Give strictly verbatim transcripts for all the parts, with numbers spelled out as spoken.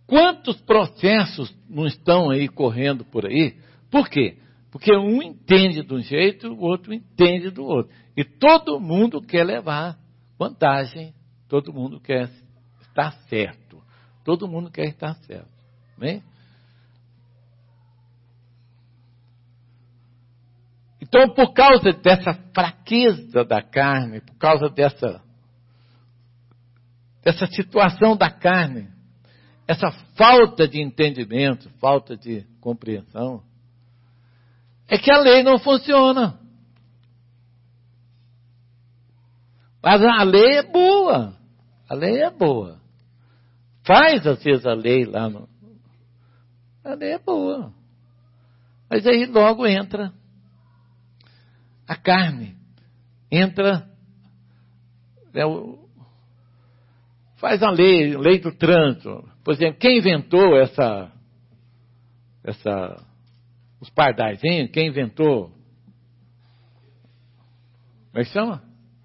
Quantos processos não estão aí correndo por aí? Por quê? Porque um entende de um jeito, o outro entende do outro. E todo mundo quer levar vantagem, todo mundo quer estar certo. Todo mundo quer estar certo. Bem? Então, por causa dessa fraqueza da carne, por causa dessa, dessa situação da carne, essa falta de entendimento, falta de compreensão, é que a lei não funciona. Mas a lei é boa. A lei é boa. Faz, às vezes, a lei lá no... A lei é boa. Mas aí logo entra a carne. Entra... É, o, faz a lei, lei do trânsito. Por exemplo, quem inventou essa... essa os pardaizinhos, quem inventou? Como é que chama?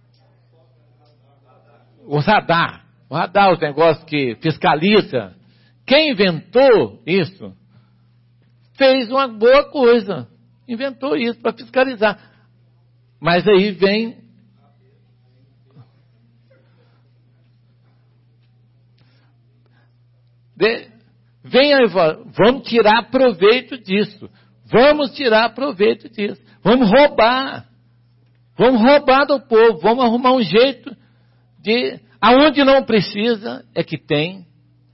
O radar. O radar, os negócios que fiscaliza. Quem inventou isso, fez uma boa coisa. Inventou isso para fiscalizar. Mas aí vem... De, vem aí, vamos tirar proveito disso. Vamos tirar proveito disso. Vamos roubar. Vamos roubar do povo. Vamos arrumar um jeito de... Aonde não precisa, é que tem.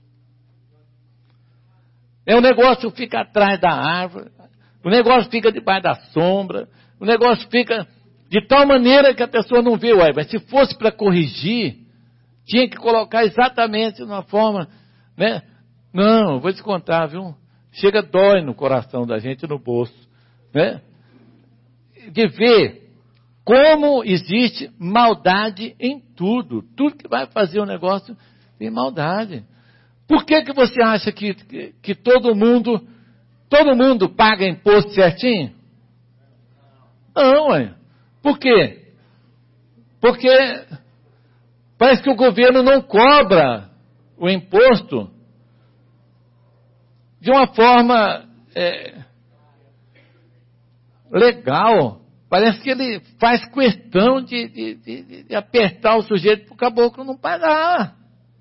É, o negócio fica atrás da árvore. O negócio fica debaixo da sombra. O negócio fica de tal maneira que a pessoa não vê. Ué, mas se fosse para corrigir, tinha que colocar exatamente de uma forma... Né? Não, vou te contar, viu? Chega, dói no coração da gente, no bolso, né? De ver como existe maldade em tudo. Tudo que vai fazer um negócio tem maldade. Por que que você acha que, que, que todo mundo, todo mundo paga imposto certinho? Não, ué. Por quê? Porque parece que o governo não cobra o imposto de uma forma é, legal. Parece que ele faz questão de, de, de, de apertar o sujeito para o caboclo não pagar.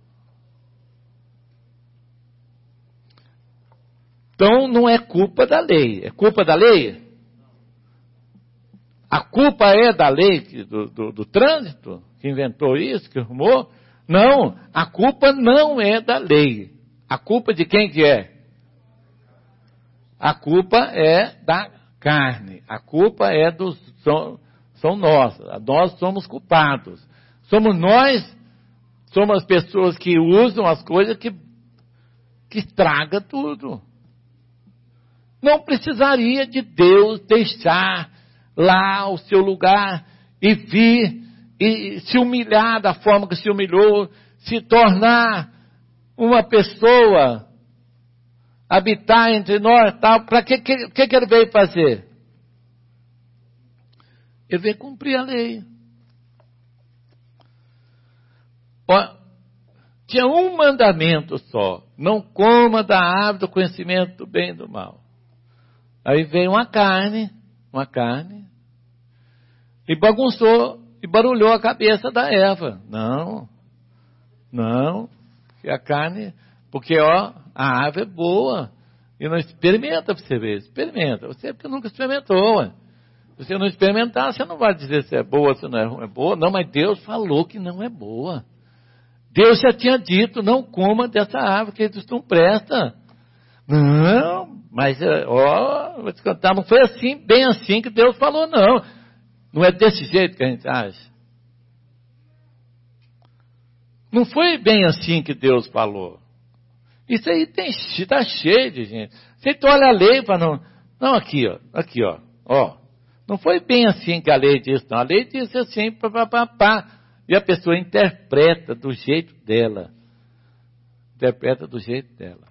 Então não é culpa da lei. É culpa da lei? A culpa é da lei do, do, do trânsito, que inventou isso, que arrumou? Não, a culpa não é da lei. A culpa de quem que é? A culpa é da carne. A culpa é dos... São, são nós. Nós somos culpados. Somos nós, somos as pessoas que usam as coisas que, que estraga tudo. Não precisaria de Deus deixar lá o seu lugar e vir e se humilhar da forma que se humilhou, se tornar uma pessoa... habitar entre nós, tal, para que, que, que que ele veio fazer? Ele veio cumprir a lei. Ó, tinha um mandamento só, não coma da árvore do conhecimento do bem e do mal. Aí veio uma carne, uma carne, e bagunçou, e barulhou a cabeça da Eva. Não, não, que a carne... Porque, ó, a árvore é boa. E não experimenta para você ver. Experimenta. Você porque nunca experimentou. Ué. Se você não experimentar, você não vai dizer se é boa, se não é, é boa. Não, mas Deus falou que não é boa. Deus já tinha dito, não coma dessa árvore, que isso não presta. Não, mas, ó, vou te contar, não foi assim, bem assim que Deus falou, não. Não é desse jeito que a gente acha. Não foi bem assim que Deus falou. Isso aí está cheio de gente. Você olha a lei para não... Não, aqui, ó. Aqui, ó. Ó. Não foi bem assim que a lei disse, não. A lei disse assim, pá, pá, pá, pá. E a pessoa interpreta do jeito dela. Interpreta do jeito dela.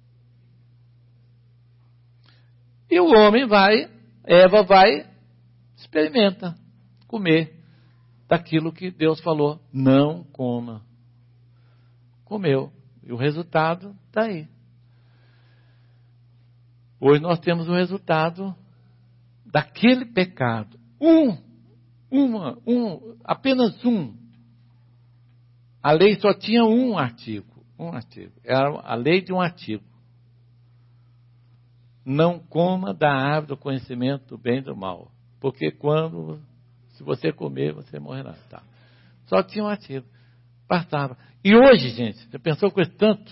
E o homem vai, Eva vai, experimenta comer daquilo que Deus falou. Não coma. Comeu. E o resultado está aí. Hoje nós temos o resultado daquele pecado. Um, uma, um, apenas um. A lei só tinha um artigo, um artigo. Era a lei de um artigo. Não coma da árvore do conhecimento do bem e do mal, porque quando, se você comer, você morrerá. Tá. Só tinha um artigo. Passava. E hoje, gente, você pensou com esse tanto?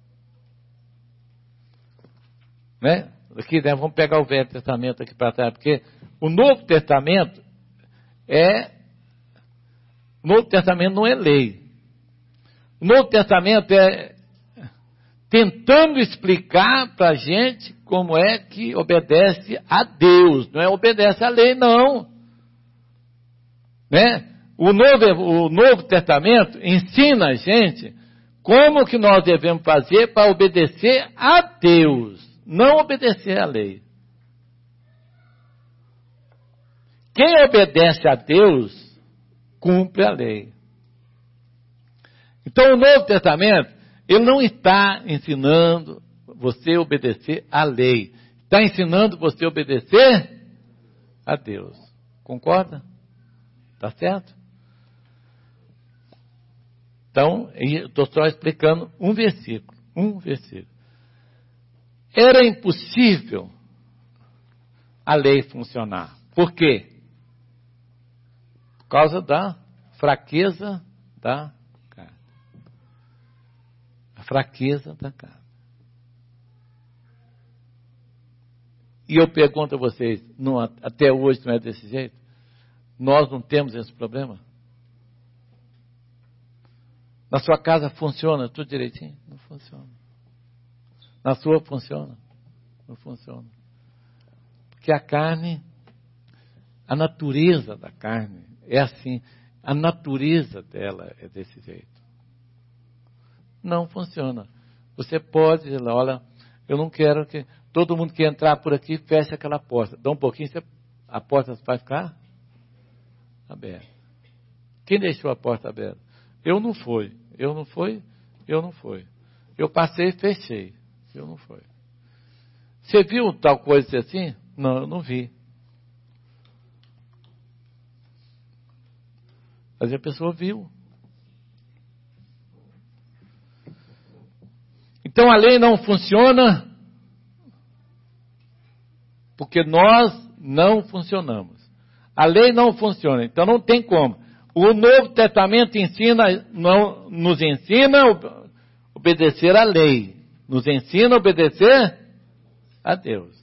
Né? Aqui, né, vamos pegar o Velho Testamento aqui para trás, porque o Novo Testamento é... O Novo Testamento não é lei. O Novo Testamento é tentando explicar para a gente como é que obedece a Deus. Não é obedece à lei, não. Né? O Novo, o Novo Testamento ensina a gente como que nós devemos fazer para obedecer a Deus, não obedecer à lei. Quem obedece a Deus, cumpre a lei. Então o Novo Testamento, ele não está ensinando você a obedecer à lei. Está ensinando você a obedecer a Deus. Concorda? Está certo? Então, estou só explicando um versículo. Um versículo. Era impossível a lei funcionar. Por quê? Por causa da fraqueza da carne. A fraqueza da carne. E eu pergunto a vocês, não, até hoje não é desse jeito? Nós não temos esse problema? Na sua casa funciona tudo direitinho? Não funciona. Na sua funciona? Não funciona. Porque a carne, a natureza da carne é assim. A natureza dela é desse jeito. Não funciona. Você pode dizer, olha, eu não quero que todo mundo que entrar por aqui feche aquela porta. Dá um pouquinho, você, a porta vai ficar aberta. Quem deixou a porta aberta? Eu não fui. Eu não fui, eu não fui. Eu passei e fechei. Eu não fui. Você viu tal coisa assim? Não, eu não vi. Mas a pessoa viu. Então a lei não funciona porque nós não funcionamos. A lei não funciona, então não tem como. O Novo Testamento ensina, não, nos ensina a obedecer à lei. Nos ensina a obedecer a Deus.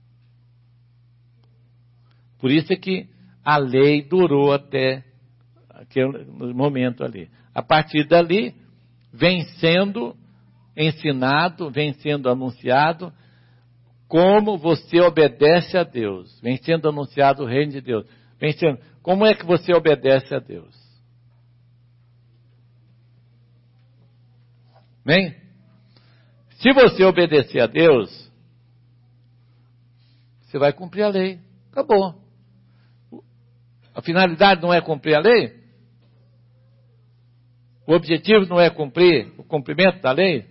Por isso é que a lei durou até aquele momento ali. A partir dali, vem sendo ensinado, vem sendo anunciado como você obedece a Deus. Vem sendo anunciado o reino de Deus. Vem sendo... Como é que você obedece a Deus? Bem, se você obedecer a Deus, você vai cumprir a lei. Acabou. A finalidade não é cumprir a lei? O objetivo não é cumprir o cumprimento da lei?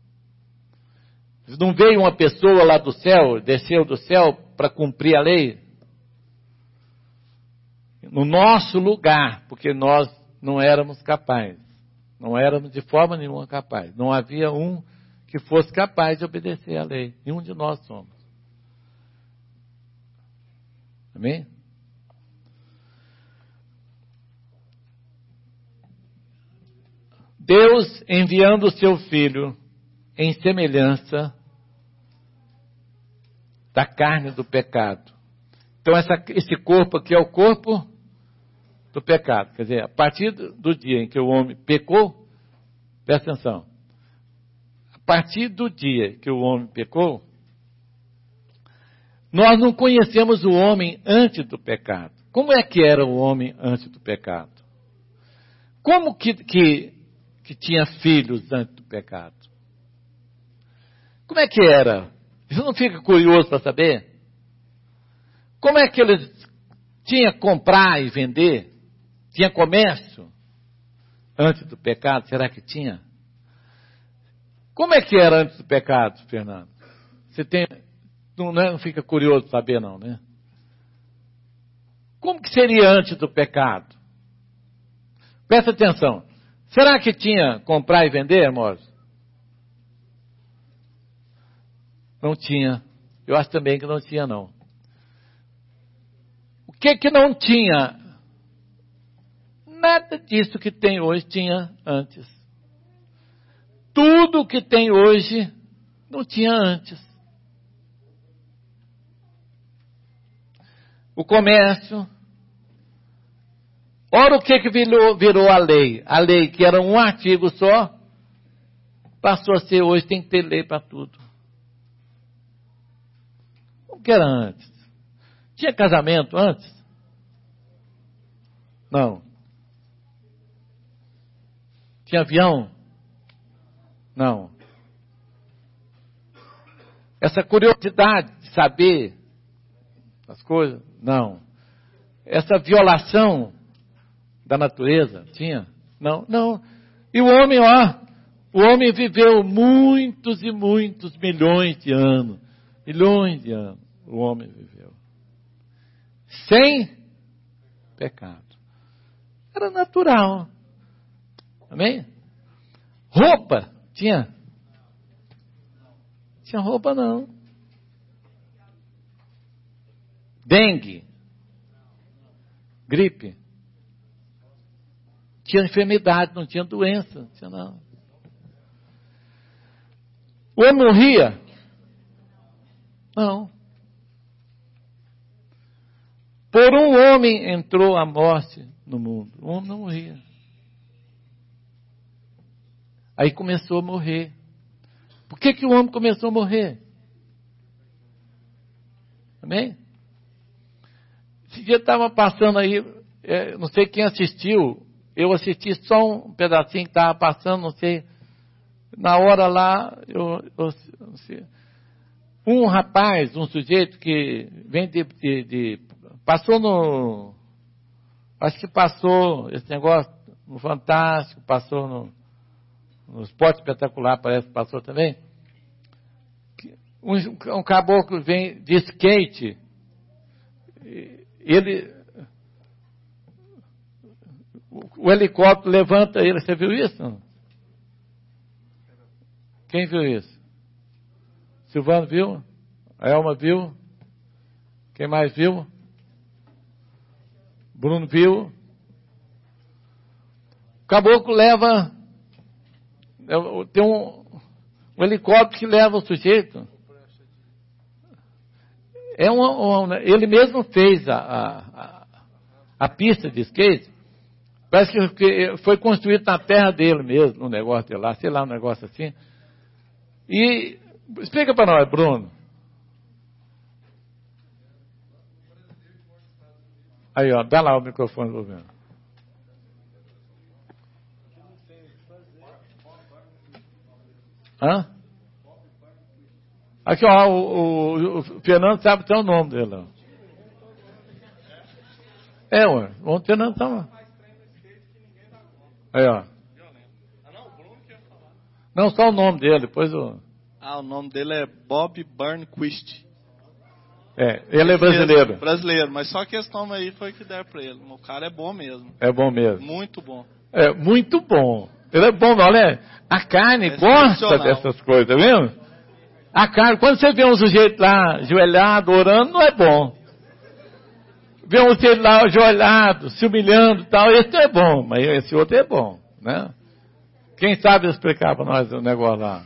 Não veio uma pessoa lá do céu, desceu do céu para cumprir a lei? No nosso lugar, porque nós não éramos capazes. Não éramos de forma nenhuma capazes. Não havia um que fosse capaz de obedecer à lei. Nenhum de nós somos. Amém? Deus enviando o seu Filho em semelhança da carne do pecado. Então essa, esse corpo aqui é o corpo do pecado. Quer dizer, a partir do dia em que o homem pecou, presta atenção, a partir do dia que o homem pecou, nós não conhecemos o homem antes do pecado. Como é que era o homem antes do pecado? Como que, que, que tinha filhos antes do pecado? Como é que era? Você não fica curioso para saber? Como é que eles tinham comprar e vender? Tinha comércio antes do pecado? Será que tinha? Como é que era antes do pecado, Fernando? Você tem Não, não, é, não fica curioso saber, não, né? Como que seria antes do pecado? Presta atenção. Será que tinha comprar e vender, irmãos? Não tinha. Eu acho também que não tinha, não. O que que não tinha? Nada disso que tem hoje tinha antes. Tudo que tem hoje não tinha antes. O comércio. Ora, o que que virou, virou a lei? A lei, que era um artigo só, passou a ser hoje, tem que ter lei para tudo. Como que era antes? Tinha casamento antes? Não. Tinha avião? Não. Essa curiosidade de saber as coisas? Não. Essa violação da natureza? Tinha? Não, não. E o homem, ó, o homem viveu muitos e muitos milhões de anos. Milhões de anos o homem viveu. Sem pecado. Era natural. Amém? Roupa? Tinha? Tinha roupa não. Dengue? Gripe? Tinha enfermidade, não tinha doença, não tinha nada. O homem morria? Não. Por um homem entrou a morte no mundo. O homem não morria. Aí começou a morrer. Por que que o homem começou a morrer? Amém? Esse dia estava passando aí, é, não sei quem assistiu, eu assisti só um pedacinho que estava passando, não sei, na hora lá, eu, eu não sei, um rapaz, um sujeito que vem de, de, de, passou no, acho que passou esse negócio no Fantástico, passou no, no Esporte Espetacular, parece que passou também, um, um caboclo vem de skate, ele, o, o helicóptero levanta ele, você viu isso? Quem viu isso? Silvano viu? A Elma viu? Quem mais viu? Bruno viu? O caboclo leva, tem um, um helicóptero que leva o sujeito. É um, um, ele mesmo fez a, a, a pista de skate. Parece que foi construído na terra dele mesmo, um negócio de lá, sei lá, um negócio assim. E explica para nós, Bruno. Aí, ó, dá lá o microfone do governo. Hã? Aqui, ó, o, o, o Fernando sabe até o nome dele. Ó. É, ué, o Fernando tá. Aí, ó. Não, só o nome dele, depois o... Ah, o nome dele é Bob Burnquist. É, ele é brasileiro. Brasileiro, mas só que esse nome aí foi que deram pra ele. O cara é bom mesmo. É bom mesmo. Muito bom. É, muito bom. Ele é bom, olha, a carne É gosta dessas coisas, tá vendo? A carne, quando você vê um sujeito lá, ajoelhado, orando, não é bom. Vê um sujeito lá, ajoelhado, se humilhando e tal, esse não é bom, mas esse outro é bom, né? Quem sabe explicar para nós o negócio lá?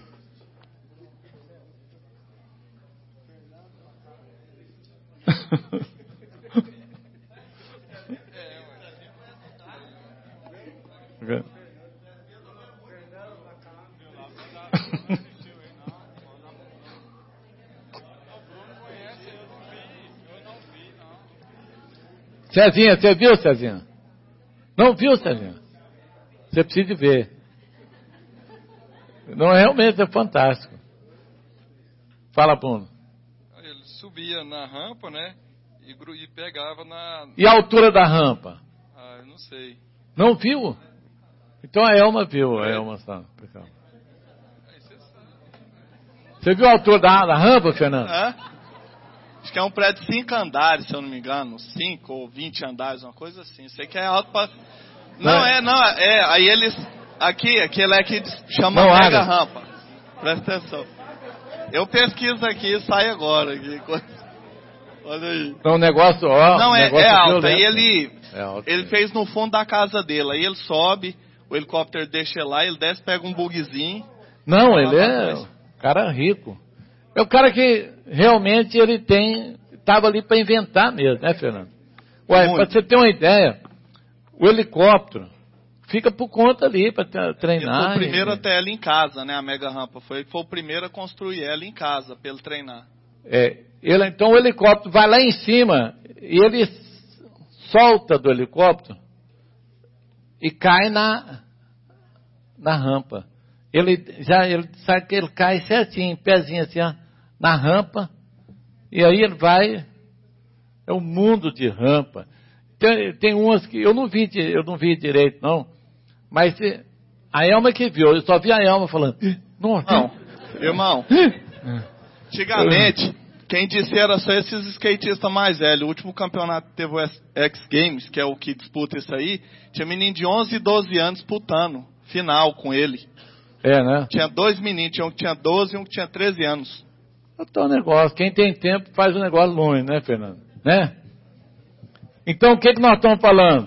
Cezinha, você viu, Cezinha? Não viu, Cezinha? Você precisa ver. Não, realmente é fantástico. Fala, Bruno. Ele subia na rampa, né? E, e pegava na... E a altura da rampa? Ah, eu não sei. Não viu? Então a Elma viu. A Elma está. Você viu a altura da, da rampa, Fernando? Hã? que é um prédio de cinco andares, se eu não me engano. cinco ou vinte andares, uma coisa assim. Sei que é alto pra... Não, é, não, é. Aí eles... Aqui, aquele é que chama Não, mega área. rampa. Presta atenção. Eu pesquiso aqui, sai agora. Aqui. Olha aí. Então o negócio, ó... Não, é, negócio é alto. Aí violento. ele... É alto. Ele fez no fundo da casa dele. Aí ele sobe, o helicóptero deixa ele lá, ele desce, pega um bugzinho. Não, vai ele lá pra é trás. um cara rico. É o cara que realmente ele tem... Estava ali para inventar mesmo, né, Fernando? Ué, para você ter uma ideia, o helicóptero fica por conta ali para treinar. Ele foi o primeiro e... a ter ela em casa, né? A mega rampa. Foi, foi o primeiro a construir ela em casa, para ele treinar. É, ele, então o helicóptero vai lá em cima e ele solta do helicóptero e cai na, na rampa. Ele já ele sabe que ele cai certinho, pezinho assim, ó, na rampa, e aí ele vai. É um mundo de rampa. Tem, tem umas que eu não vi, eu não vi direito, não. Mas a Elma que viu, eu só vi a Elma falando. Nossa. Não, irmão. Antigamente, quem disse era só esses skatistas mais velhos. O último campeonato que teve o X Games, que é o que disputa isso aí, tinha menino de onze e doze anos disputando final com ele. É, né? Tinha dois meninos, tinha um que tinha doze e um que tinha treze anos. Então, negócio, quem tem tempo faz o negócio longe, né, Fernando? Né? Então, o que que nós estamos falando?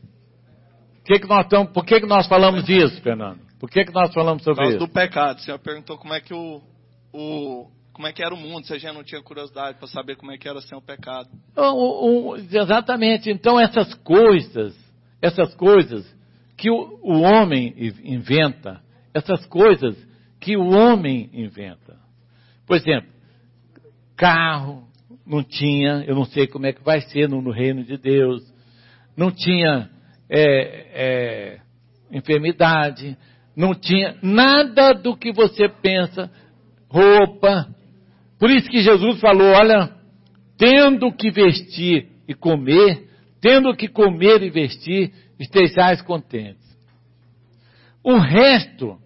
O que que nós estamos, por que que nós falamos disso, Fernando? Por que que nós falamos Por sobre causa isso? do pecado. O senhor perguntou como é que o, o como é que era o mundo, se a gente não tinha curiosidade para saber como é que era sem o pecado. O, o, exatamente. Então, essas coisas, essas coisas que o, o homem inventa, essas coisas que o homem inventa. Por exemplo, carro não tinha, eu não sei como é que vai ser no, no reino de Deus, não tinha é, é, enfermidade, não tinha nada do que você pensa, roupa. Por isso que Jesus falou, olha, tendo que vestir e comer, tendo que comer e vestir, estejais contentes. O resto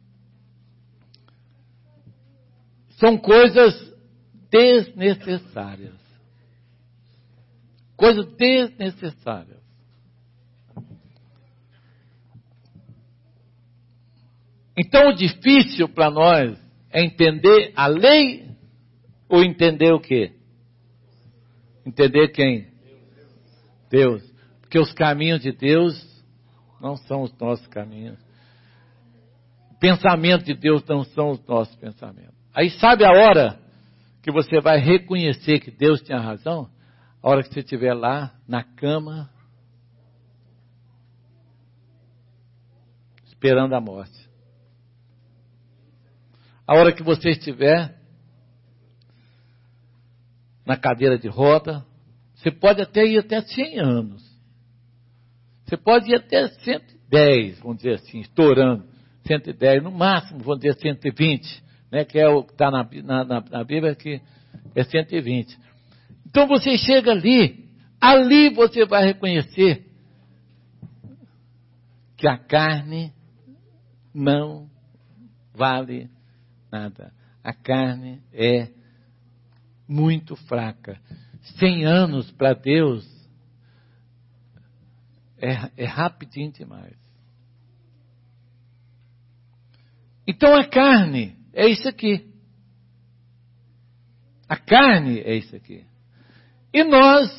são coisas desnecessárias. Coisas desnecessárias. Então o difícil para nós é entender a lei ou entender o quê? Entender quem? Deus. Porque os caminhos de Deus não são os nossos caminhos. O pensamento de Deus não são os nossos pensamentos. Aí sabe a hora que você vai reconhecer que Deus tinha razão? A hora que você estiver lá na cama, esperando a morte. A hora que você estiver na cadeira de roda, você pode até ir até cem anos. Você pode ir até cento e dez, vamos dizer assim, estourando. cento e dez, no máximo, vamos dizer cento e vinte, né, que é o que está na, na, na Bíblia, que é cento e vinte. Então você chega ali, ali você vai reconhecer que a carne não vale nada. A carne é muito fraca. Cem anos para Deus é, é rapidinho demais. Então a carne é isso aqui. A carne é isso aqui. E nós,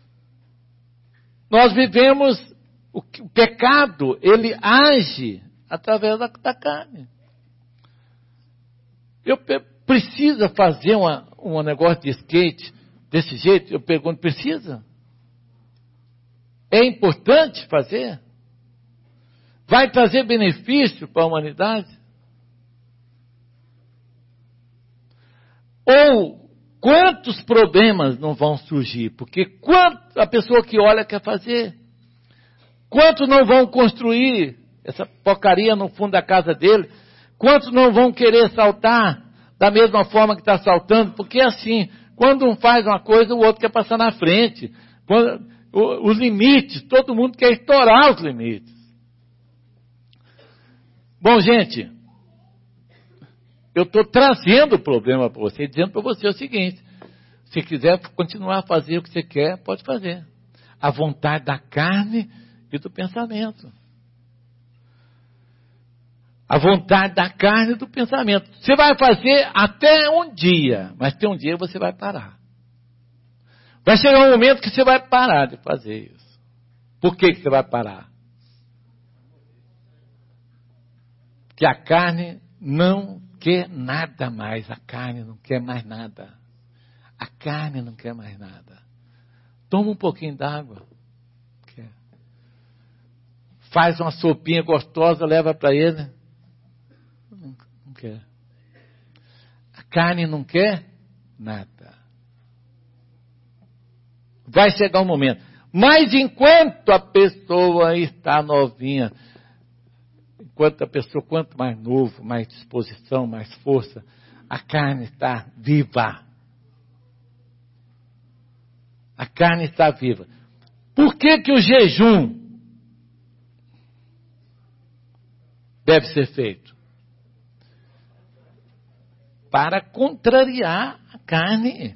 nós vivemos, o, o pecado, ele age através da, da carne. Eu precisa fazer uma, um negócio de skate desse jeito? Eu pergunto, precisa? É importante fazer? Vai trazer benefício para a humanidade? Ou quantos problemas não vão surgir? Porque quanto a pessoa que olha quer fazer? Quantos não vão construir essa porcaria no fundo da casa dele? Quantos não vão querer saltar da mesma forma que está saltando? Porque é assim, quando um faz uma coisa, o outro quer passar na frente. Quando, o, os limites, todo mundo quer estourar os limites. Bom, gente, eu estou trazendo o problema para você, dizendo para você o seguinte: Se quiser continuar a fazer o que você quer, pode fazer. A vontade da carne e do pensamento. A vontade da carne e do pensamento. Você vai fazer até um dia, mas tem um dia você vai parar. Vai chegar um momento que você vai parar de fazer isso. Por que que você vai parar? Porque a carne não quer nada mais. A carne não quer mais nada. A carne não quer mais nada. Toma um pouquinho d'água. Faz uma sopinha gostosa, leva para ele. Não, não quer. A carne não quer nada. Vai chegar um momento. Mas enquanto a pessoa está novinha, enquanto a pessoa, quanto mais novo, mais disposição, mais força, a carne está viva. A carne está viva. Por que que o jejum deve ser feito? Para contrariar a carne.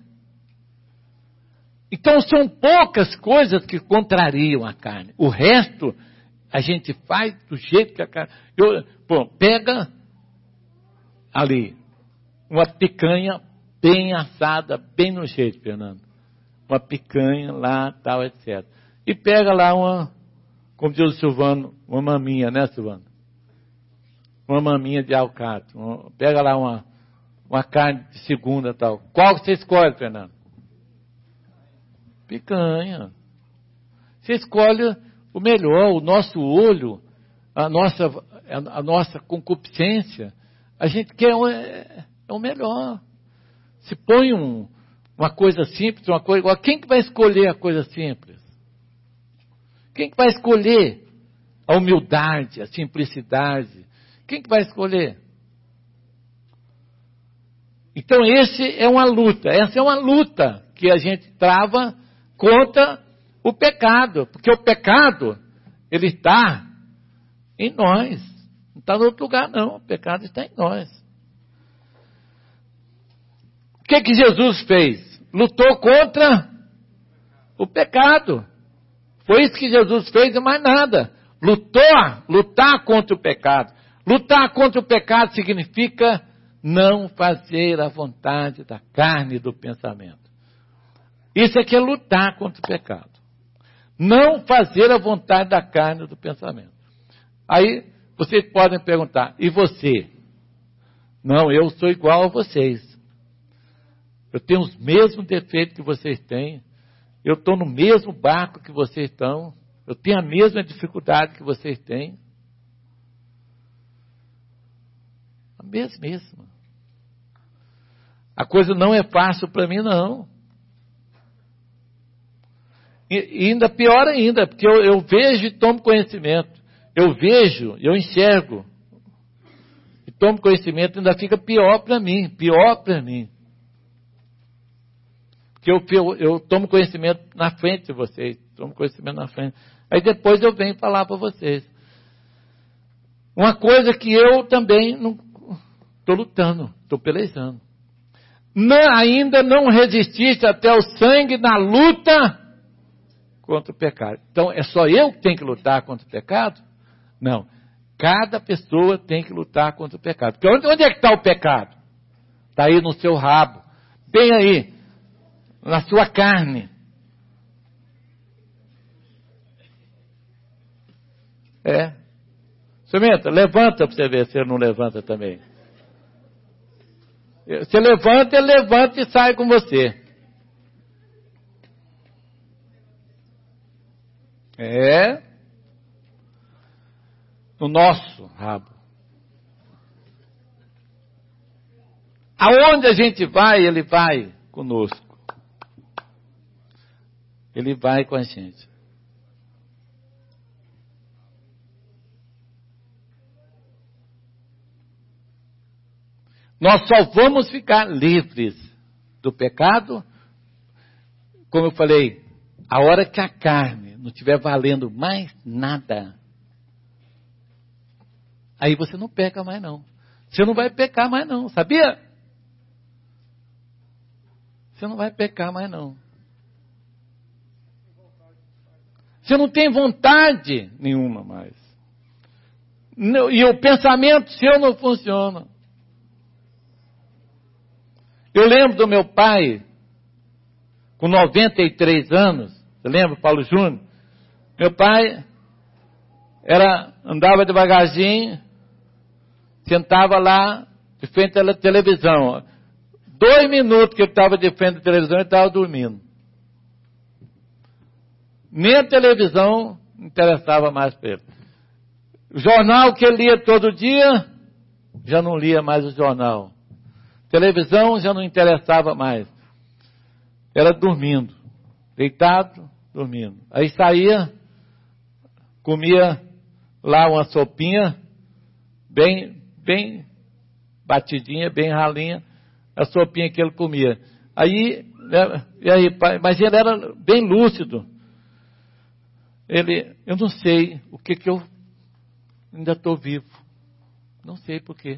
Então são poucas coisas que contrariam a carne. O resto a gente faz do jeito que a carne... Eu, pô, pega ali uma picanha bem assada, bem no jeito, Fernando. Uma picanha lá, tal, etcétera. E pega lá uma, como diz o Silvano, uma maminha, né, Silvano? Uma maminha de alcatra. Uma, pega lá uma, uma carne de segunda, tal. Qual você escolhe, Fernando? Picanha. Você escolhe o melhor, o nosso olho, a nossa, a nossa concupiscência. A gente quer o, é, é o melhor. Se põe um, uma coisa simples, uma coisa igual. Quem que vai escolher a coisa simples? Quem que vai escolher a humildade, a simplicidade? Quem que vai escolher? Então, esse é uma luta. Essa é uma luta que a gente trava contra o pecado. Porque o pecado, ele está em nós. Não está em outro lugar, não. O pecado está em nós. O que que Jesus fez? Lutou contra o pecado. Foi isso que Jesus fez e mais nada. Lutou, lutar contra o pecado. Lutar contra o pecado significa não fazer a vontade da carne e do pensamento. Isso é que é lutar contra o pecado. Não fazer a vontade da carne e do pensamento. Aí vocês podem perguntar, e você? Não, eu sou igual a vocês. Eu tenho os mesmos defeitos que vocês têm. Eu estou no mesmo barco que vocês estão. Eu tenho a mesma dificuldade que vocês têm. A mesmíssima. A coisa não é fácil para mim, não. E, e ainda pior ainda, porque eu, eu vejo e tomo conhecimento. Eu vejo, eu enxergo. E tomo conhecimento, ainda fica pior para mim. Pior para mim. Porque eu, eu, eu tomo conhecimento na frente de vocês. Tomo conhecimento na frente. Aí depois eu venho falar para vocês. Uma coisa que eu também não estou lutando, estou pelejando. Não, ainda não resististe até o sangue na luta contra o pecado. Então, é só eu que tenho que lutar contra o pecado? Não. Cada pessoa tem que lutar contra o pecado. Porque onde, onde é que está o pecado? Está aí no seu rabo. Bem aí. Na sua carne. É. Cimenta, levanta para você ver se ele não levanta também. Você levanta, ele levanta e sai com você. É. No nosso rabo. Aonde a gente vai, ele vai conosco. Ele vai com a gente. Nós só vamos ficar livres do pecado, como eu falei, a hora que a carne não estiver valendo mais nada, aí você não peca mais não. Você não vai pecar mais não, sabia? você não vai pecar mais não. Você não tem vontade nenhuma mais. E o pensamento seu não funciona. Eu lembro do meu pai, com noventa e três anos, você lembra, Paulo Júnior? Meu pai era, andava devagarzinho, sentava lá de frente à televisão. Dois minutos que ele estava de frente à televisão, ele estava dormindo. Nem a televisão interessava mais para ele. O jornal que ele lia todo dia, já não lia mais o jornal. Televisão já não interessava mais. Era dormindo. Deitado, dormindo. Aí saía, comia lá uma sopinha, bem, bem batidinha, bem ralinha, a sopinha que ele comia. Aí, e aí, mas ele era bem lúcido. Ele, eu não sei o que que eu ainda estou vivo. Não sei por quê.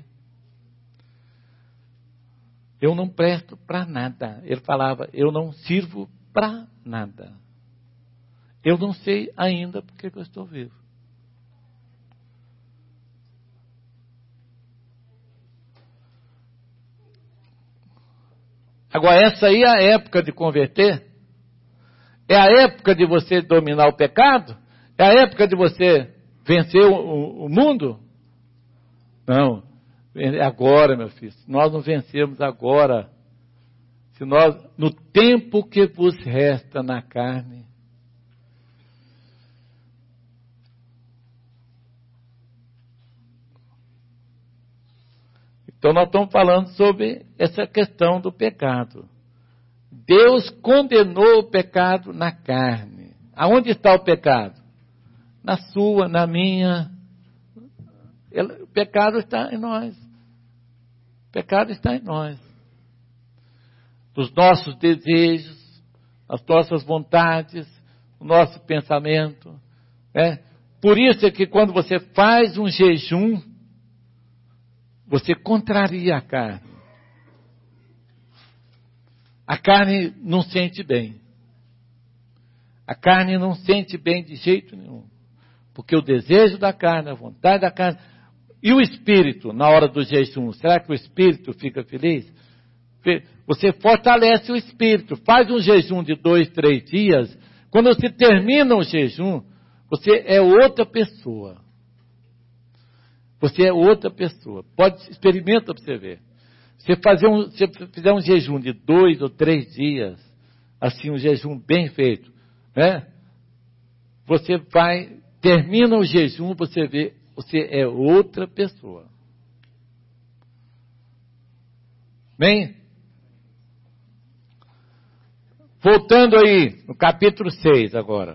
Eu não presto para nada. Ele falava, eu não sirvo para nada. Eu não sei ainda por que que eu estou vivo. Agora, essa aí é a época de converter? É a época de você dominar o pecado? É a época de você vencer o, o mundo? Não. É agora, meu filho. Se nós não vencermos agora, se nós, no tempo que vos resta na carne, então nós estamos falando sobre essa questão do pecado. Deus condenou o pecado na carne. Aonde está o pecado? Na sua, na minha. Ele, o pecado está em nós. O pecado está em nós. Os nossos desejos, as nossas vontades, o nosso pensamento. Né? Por isso é que quando você faz um jejum, você contraria a carne. A carne não sente bem. A carne não sente bem de jeito nenhum. Porque o desejo da carne, a vontade da carne... E o espírito, na hora do jejum, será que o espírito fica feliz? Você fortalece o espírito. Faz um jejum de dois, três dias. Quando você termina o jejum, você é outra pessoa. Você é outra pessoa. Pode, experimenta para você ver. Você fazer um, se fizer um jejum de dois ou três dias, assim, um jejum bem feito, né? Você vai, termina o jejum, você vê, você é outra pessoa. Bem? Voltando aí, no capítulo seis agora.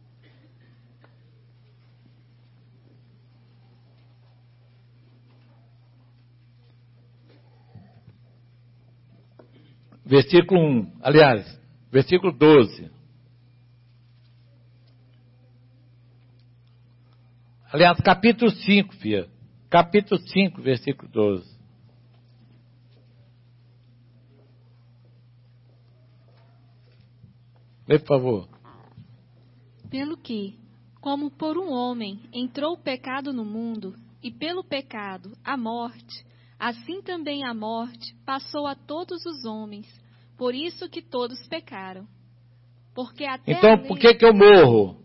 Versículo um, aliás, versículo doze. Aliás, capítulo cinco, filha. Capítulo cinco, versículo doze. Lê, por favor. Pelo que, como por um homem entrou o pecado no mundo, e pelo pecado a morte, assim também a morte passou a todos os homens, por isso que todos pecaram. Porque até então, a lei... por que que eu morro?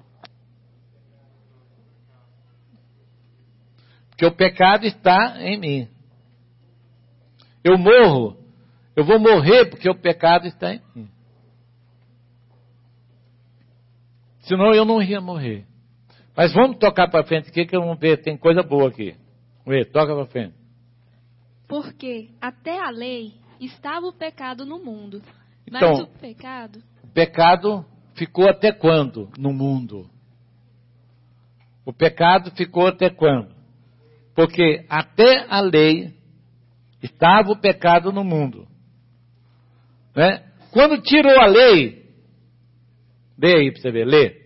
Porque o pecado está em mim. Eu morro, eu vou morrer porque o pecado está em mim. Senão eu não ia morrer. Mas vamos tocar para frente aqui que vamos ver, tem coisa boa aqui. Vamos ver, toca para frente. Porque até a lei estava o pecado no mundo. Mas Então, o pecado... O pecado ficou até quando no mundo? O pecado ficou até quando? Porque até a lei estava o pecado no mundo. Né? Quando tirou a lei, lê aí para você ver, lê.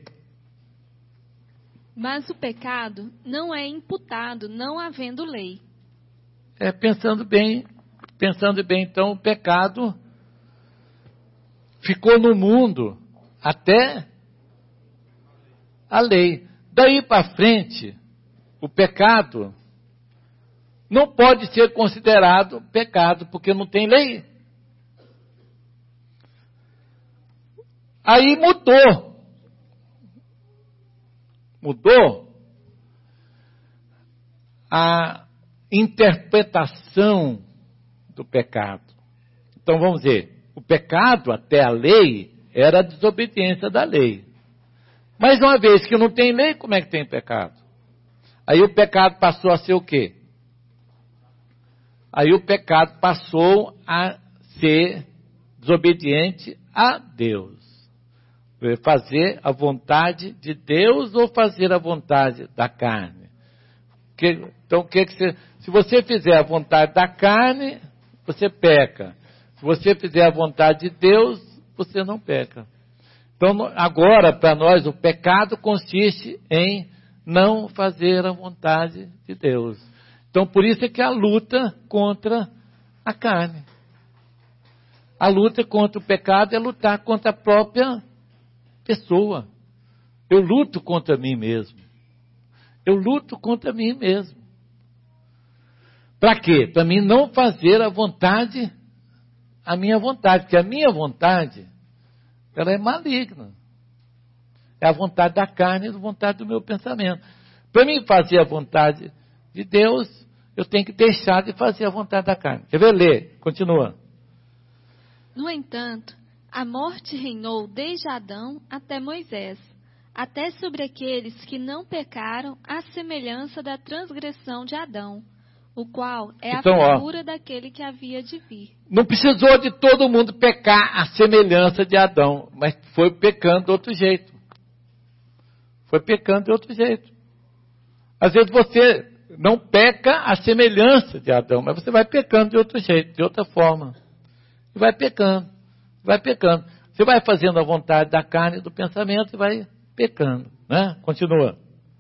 Mas o pecado não é imputado, não havendo lei. É, pensando bem, pensando bem, então o pecado ficou no mundo até a lei. Daí para frente, o pecado não pode ser considerado pecado, porque não tem lei. Aí mudou. Mudou a interpretação do pecado. Então vamos ver, o pecado até a lei era a desobediência da lei. Mas uma vez que não tem lei, como é que tem pecado? Aí o pecado passou a ser o quê? Aí o pecado passou a ser desobediente a Deus. Fazer a vontade de Deus ou fazer a vontade da carne? Que, então, o que, que você, se você fizer a vontade da carne, você peca. Se você fizer a vontade de Deus, você não peca. Então, agora, para nós, o pecado consiste em não fazer a vontade de Deus. Então, por isso é que a luta contra a carne. A luta contra o pecado é lutar contra a própria pessoa. Eu luto contra mim mesmo. Eu luto contra mim mesmo. Para quê? Para mim não fazer a vontade, a minha vontade. Porque a minha vontade, ela é maligna. É a vontade da carne e a vontade do meu pensamento. Para mim fazer a vontade de Deus, eu tenho que deixar de fazer a vontade da carne. Quer ver? Ler. Continua. No entanto, a morte reinou desde Adão até Moisés, até sobre aqueles que não pecaram à semelhança da transgressão de Adão, o qual é então, a figura ó, daquele que havia de vir. Não precisou de todo mundo pecar à semelhança de Adão, mas foi pecando de outro jeito. Foi pecando de outro jeito. Às vezes você não peca à semelhança de Adão, mas você vai pecando de outro jeito, de outra forma. E vai pecando, vai pecando. Você vai fazendo a vontade da carne e do pensamento e vai pecando, né? Continua.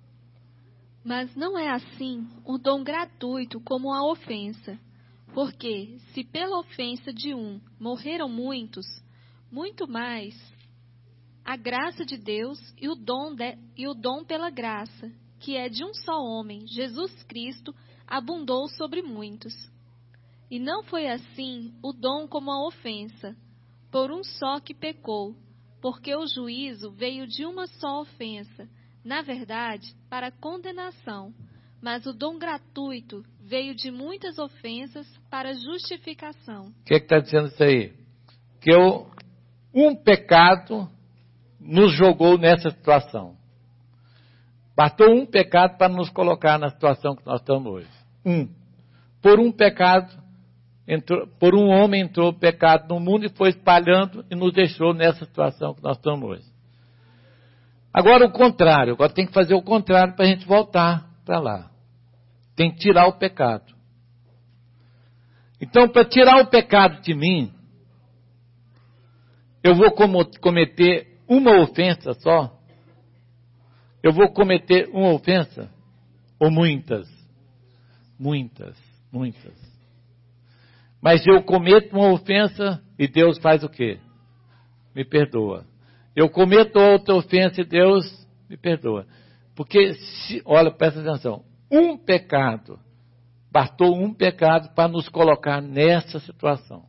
Mas não é assim o dom gratuito como a ofensa. Porque se pela ofensa de um morreram muitos, muito mais a graça de Deus e o dom, de, e o dom pela graça, que é de um só homem, Jesus Cristo, abundou sobre muitos. E não foi assim o dom como a ofensa, por um só que pecou, porque o juízo veio de uma só ofensa, na verdade, para condenação, mas o dom gratuito veio de muitas ofensas para justificação. O que está dizendo isso aí? Que eu, um pecado nos jogou nessa situação. Bastou um pecado para nos colocar na situação que nós estamos hoje. Um. Por um pecado, entrou, por um homem entrou o pecado no mundo e foi espalhando e nos deixou nessa situação que nós estamos hoje. Agora o contrário, agora tem que fazer o contrário para a gente voltar para lá. Tem que tirar o pecado. Então, para tirar o pecado de mim, eu vou cometer uma ofensa só? Eu vou cometer uma ofensa? Ou muitas? Muitas, muitas. Mas eu cometo uma ofensa e Deus faz o quê? Me perdoa. Eu cometo outra ofensa e Deus me perdoa. Porque, se, olha, presta atenção, um pecado, bastou um pecado para nos colocar nessa situação.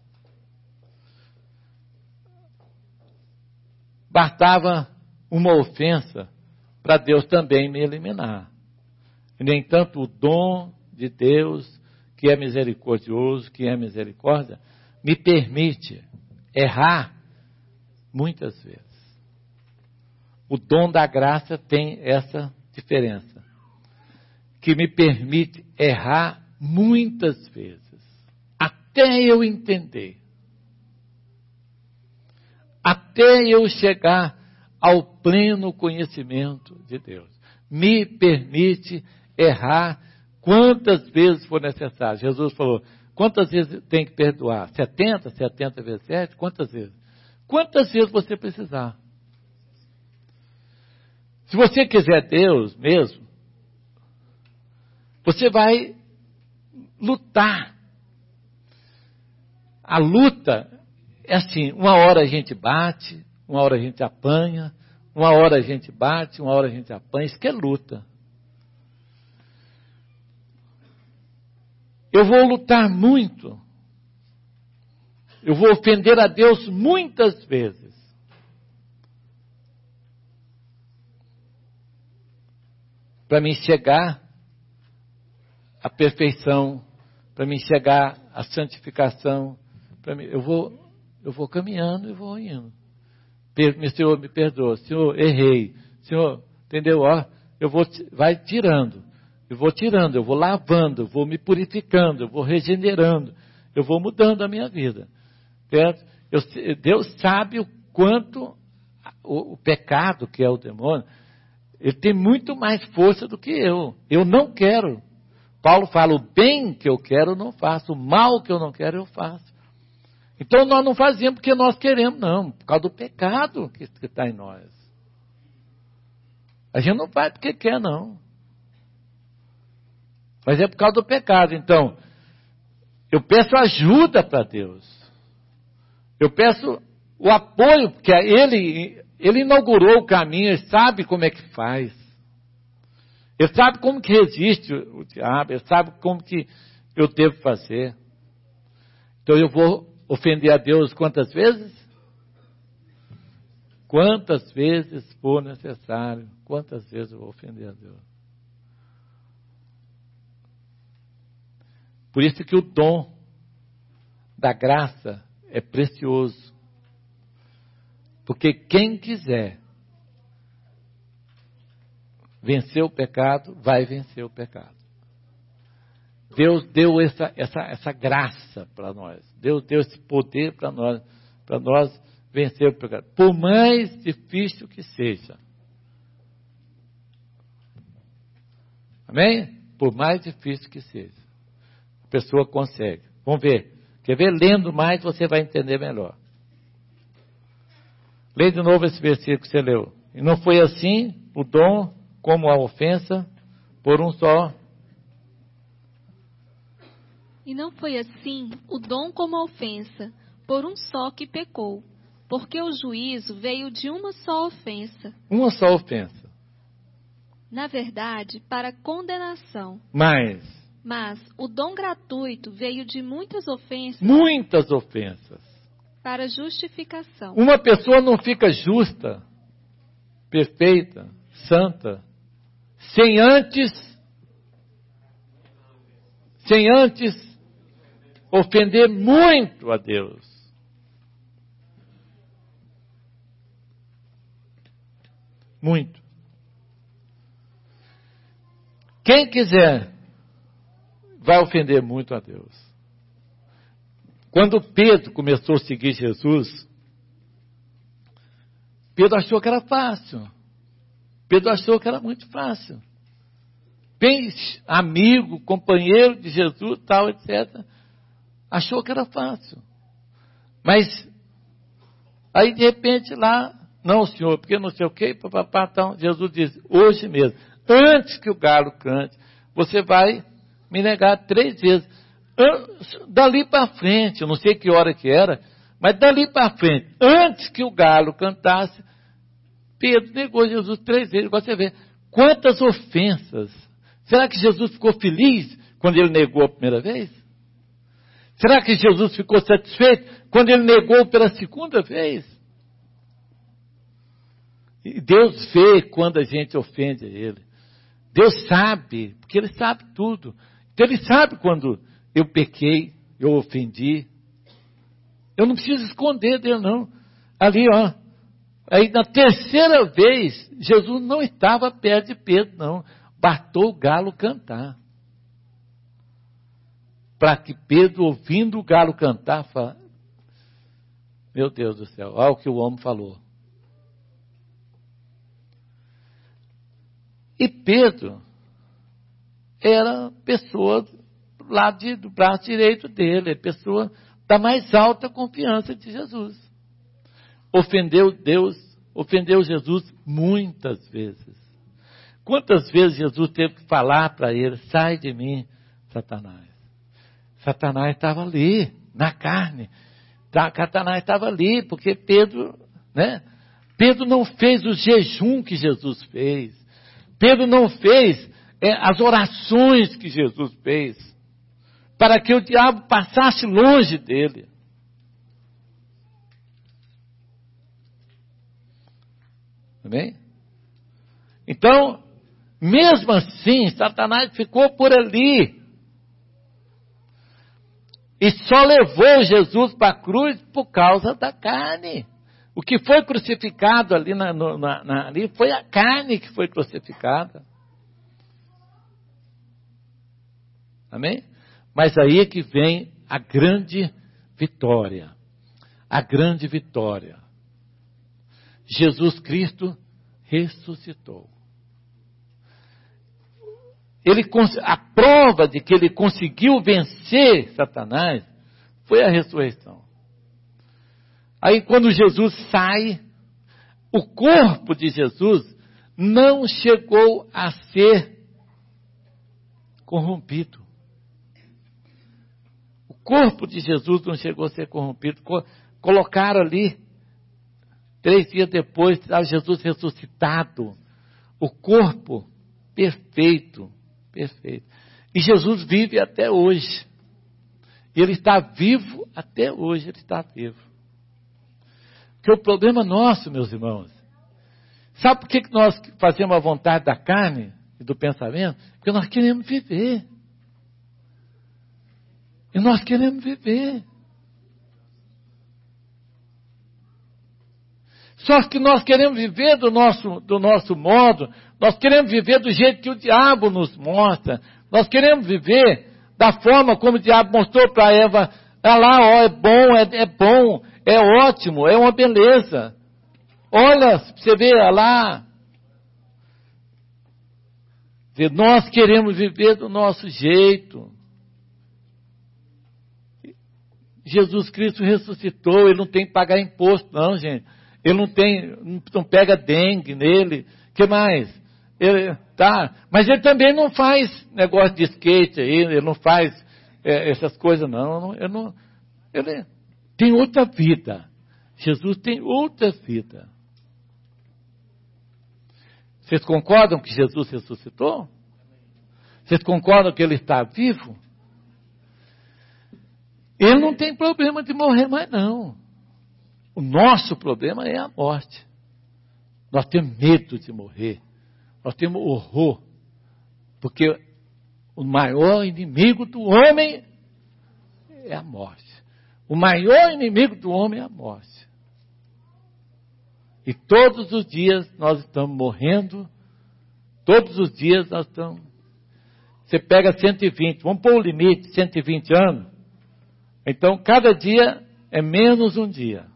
Bastava uma ofensa para Deus também me eliminar. E, nem tanto, o dom de Deus, que é misericordioso, que é misericórdia, me permite errar muitas vezes. O dom da graça tem essa diferença, que me permite errar muitas vezes, até eu entender, até eu chegar ao pleno conhecimento de Deus. Me permite errar quantas vezes for necessário. Jesus falou, quantas vezes tem que perdoar? setenta, setenta vezes sete? Quantas vezes? Quantas vezes você precisar. Se você quiser Deus mesmo, você vai lutar. A luta é assim, uma hora a gente bate, uma hora a gente apanha, uma hora a gente bate, uma hora a gente apanha, isso que é luta. Eu vou lutar muito, eu vou ofender a Deus muitas vezes. Para mim chegar à perfeição, para mim chegar à santificação, para mim, eu vou, eu vou caminhando e vou indo. Per, Senhor, me perdoa, Senhor, errei, Senhor, entendeu? Ó, eu vou, vai tirando, eu vou tirando, eu vou lavando, eu vou me purificando, eu vou regenerando, eu vou mudando a minha vida. Certo? Eu, Deus sabe o quanto o, o pecado, que é o demônio, ele tem muito mais força do que eu. Eu não quero. Paulo fala, o bem que eu quero eu não faço, o mal que eu não quero eu faço. Então nós não fazemos porque nós queremos, não, por causa do pecado que está em nós. A gente não faz porque quer, não. Mas é por causa do pecado. Então, eu peço ajuda para Deus. Eu peço o apoio, porque ele... Ele inaugurou o caminho, ele sabe como é que faz. Ele sabe como que resiste o, o diabo, ele sabe como que eu devo fazer. Então eu vou ofender a Deus quantas vezes? Quantas vezes for necessário. Quantas vezes eu vou ofender a Deus. Por isso que o dom da graça é precioso. Porque quem quiser vencer o pecado, vai vencer o pecado. Deus deu essa, essa, essa graça para nós. Deus deu esse poder para nós, para nós vencer o pecado. Por mais difícil que seja. Amém? Por mais difícil que seja. A pessoa consegue. Vamos ver. Quer ver? Lendo mais, você vai entender melhor. Lê de novo esse versículo que você leu. E não foi assim o dom como a ofensa por um só. E não foi assim o dom como a ofensa por um só que pecou, porque o juízo veio de uma só ofensa. Uma só ofensa. Na verdade, para condenação. Mas. Mas o dom gratuito veio de muitas ofensas. Muitas ofensas. Para justificação. Uma pessoa não fica justa, perfeita, santa, sem antes, sem antes ofender muito a Deus. Muito. Quem quiser vai ofender muito a Deus. Quando Pedro começou a seguir Jesus, Pedro achou que era fácil. Pedro achou que era muito fácil. Bem amigo, companheiro de Jesus, tal, etcétera. Achou que era fácil. Mas, aí de repente lá, não senhor, porque não sei o que, papapá, então, Jesus diz, hoje mesmo, antes que o galo cante, você vai me negar três vezes. Dali para frente, eu não sei que hora que era, mas dali para frente, antes que o galo cantasse, Pedro negou Jesus três vezes. Você vê quantas ofensas. Será que Jesus ficou feliz quando ele negou a primeira vez? Será que Jesus ficou satisfeito quando ele negou pela segunda vez? E Deus vê quando a gente ofende ele. Deus sabe, porque ele sabe tudo. Então ele sabe quando eu pequei, eu ofendi. Eu não preciso esconder dele, não. Ali, ó. Aí, na terceira vez, Jesus não estava perto de Pedro, não. Bastou o galo cantar. Para que Pedro, ouvindo o galo cantar, fala, meu Deus do céu, olha o que o homem falou. E Pedro era pessoa do lado de, do braço direito dele, pessoa da mais alta confiança de Jesus. Ofendeu Deus, ofendeu Jesus muitas vezes. Quantas vezes Jesus teve que falar para ele, sai de mim, Satanás. Satanás estava ali, na carne, Satanás estava ali, porque Pedro, né? Pedro não fez o jejum que Jesus fez. Pedro não fez é, as orações que Jesus fez, para que o diabo passasse longe dele. Amém? Então, mesmo assim, Satanás ficou por ali. E só levou Jesus para a cruz por causa da carne. O que foi crucificado ali, na, na, na, ali foi a carne que foi crucificada. Amém? Mas aí é que vem a grande vitória. A grande vitória. Jesus Cristo ressuscitou. Ele, a prova de que ele conseguiu vencer Satanás foi a ressurreição. Aí quando Jesus sai, o corpo de Jesus não chegou a ser corrompido. O corpo de Jesus não chegou a ser corrompido. Colocaram ali, três dias depois, estava Jesus ressuscitado. O corpo perfeito, perfeito. E Jesus vive até hoje. Ele está vivo até hoje, ele está vivo. Porque o problema nosso, meus irmãos, sabe por que nós fazemos a vontade da carne e do pensamento? Porque nós queremos viver. E nós queremos viver. Só que nós queremos viver do nosso, do nosso modo, nós queremos viver do jeito que o diabo nos mostra, nós queremos viver da forma como o diabo mostrou para Eva. Olha lá, ó, é bom, é, é bom, é ótimo, é uma beleza. Olha, você vê, olha lá. Nós queremos viver do nosso jeito. Jesus Cristo ressuscitou, ele não tem que pagar imposto, não, gente. Ele não tem, não pega dengue nele. O que mais? Ele, tá, mas ele também não faz negócio de skate aí, ele não faz é, essas coisas, não. Ele, não. Ele tem outra vida. Jesus tem outra vida. Vocês concordam que Jesus ressuscitou? Vocês concordam que ele está vivo? Ele não tem problema de morrer mais, não. O nosso problema é a morte. Nós temos medo de morrer. Nós temos horror. Porque o maior inimigo do homem é a morte. O maior inimigo do homem é a morte. E todos os dias nós estamos morrendo. Todos os dias nós estamos. Você pega cento e vinte, vamos pôr o limite, cento e vinte anos. Então, cada dia é menos um dia.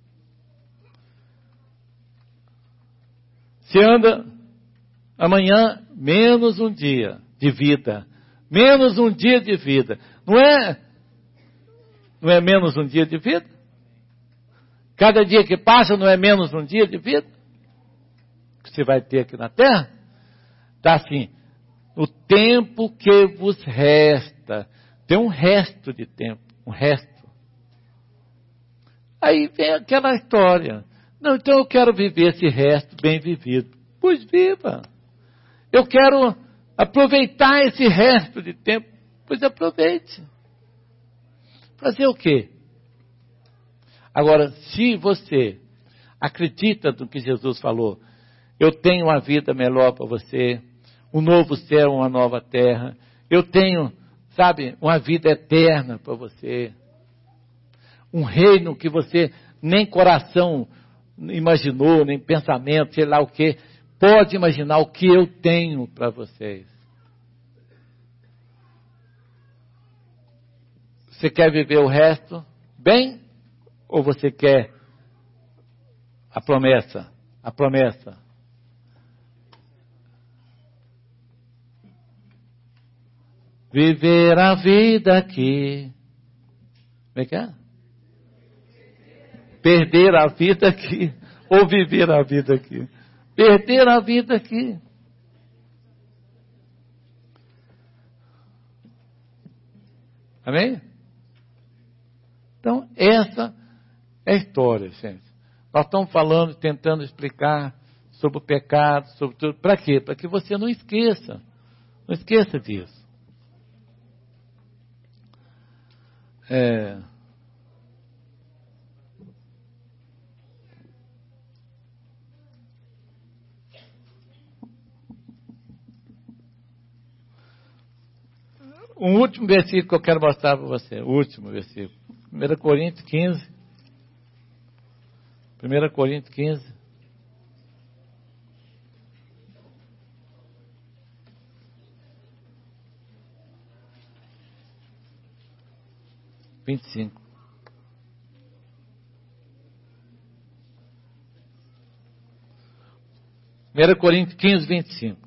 Você anda amanhã, menos um dia de vida. Menos um dia de vida. Não é, não é menos um dia de vida? Cada dia que passa não é menos um dia de vida? Que você vai ter aqui na terra? Está assim, o tempo que vos resta. Tem um resto de tempo. Um resto. Aí vem aquela história. Não, então eu quero viver esse resto bem vivido. Pois viva. Eu quero aproveitar esse resto de tempo. Pois aproveite. Fazer o quê? Agora, se você acredita no que Jesus falou, eu tenho uma vida melhor para você, um novo céu, uma nova terra, eu tenho, sabe, uma vida eterna para você, um reino que você nem coração imaginou, nem pensamento, sei lá o que, pode imaginar o que eu tenho para vocês. Você quer viver o resto bem? Ou você quer a promessa? A promessa. Viver a vida aqui. Como é que é? Perder a vida aqui. Ou viver a vida aqui. Perder a vida aqui. Amém? Então, essa É história, gente. Nós estamos falando, tentando explicar sobre o pecado, sobre tudo. Para quê? Para que você não esqueça. Não esqueça disso. É... Um último versículo que eu quero mostrar para você. O último versículo. primeira Coríntios quinze. primeira Coríntios quinze. vinte e cinco. primeira Coríntios quinze, vinte e cinco.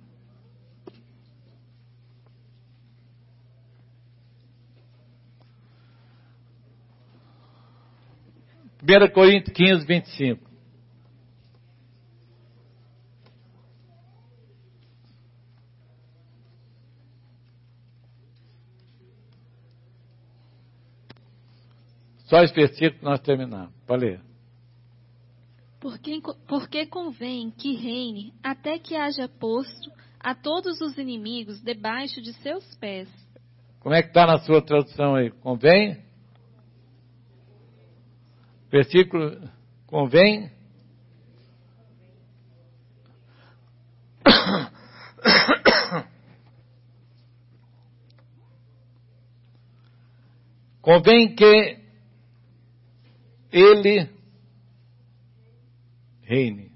primeira Coríntios quinze, vinte e cinco. Só esse versículo que nós terminamos. Para ler. Porque, porque convém que reine até que haja posto a todos os inimigos debaixo de seus pés. Como é que está na sua tradução aí? Convém? Versículo, convém? Convém que ele reine.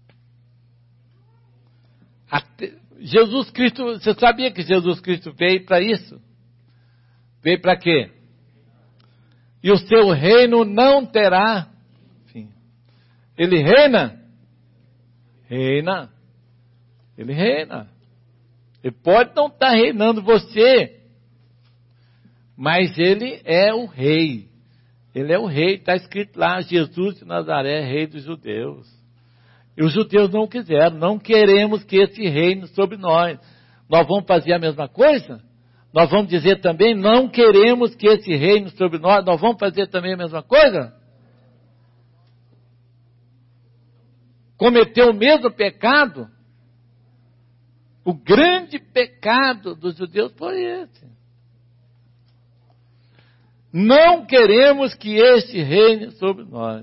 Até, Jesus Cristo, você sabia que Jesus Cristo veio para isso? Veio para quê? E o seu reino não terá fim. Ele reina? Reina. Ele reina. Ele pode não estar reinando você, mas ele é o rei. Ele é o rei, está escrito lá, Jesus de Nazaré, rei dos judeus. E os judeus não quiseram, não queremos que esse reine sobre nós. Nós vamos fazer a mesma coisa? Nós vamos dizer também, não queremos que esse reine sobre nós, nós vamos fazer também a mesma coisa? Cometeu o mesmo pecado? O grande pecado dos judeus foi esse. Não queremos que este reine sobre nós.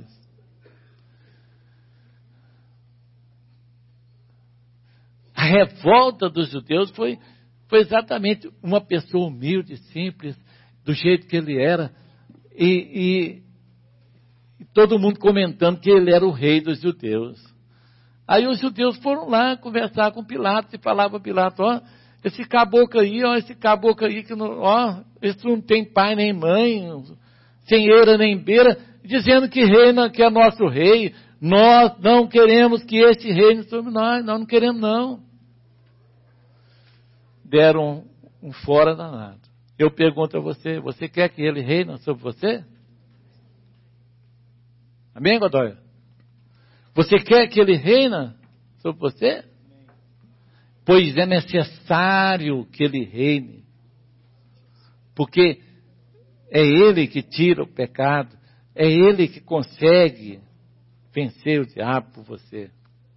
A revolta dos judeus foi, foi exatamente uma pessoa humilde, simples, do jeito que ele era, e, e, e todo mundo comentando que ele era o rei dos judeus. Aí os judeus foram lá conversar com Pilatos e falavam para Pilatos, ó, esse caboclo aí, ó, esse caboclo aí, que não, ó, esse não tem pai nem mãe, sem eira nem beira, dizendo que reina, que é nosso rei. Nós não queremos que este reine sobre nós, nós não queremos não. Deram um, um fora danado. Eu pergunto a você, você quer que ele reine sobre você? Amém, Godoy? Você quer que ele reine sobre você? Pois é necessário que ele reine, porque é ele que tira o pecado, é ele que consegue vencer o diabo por você.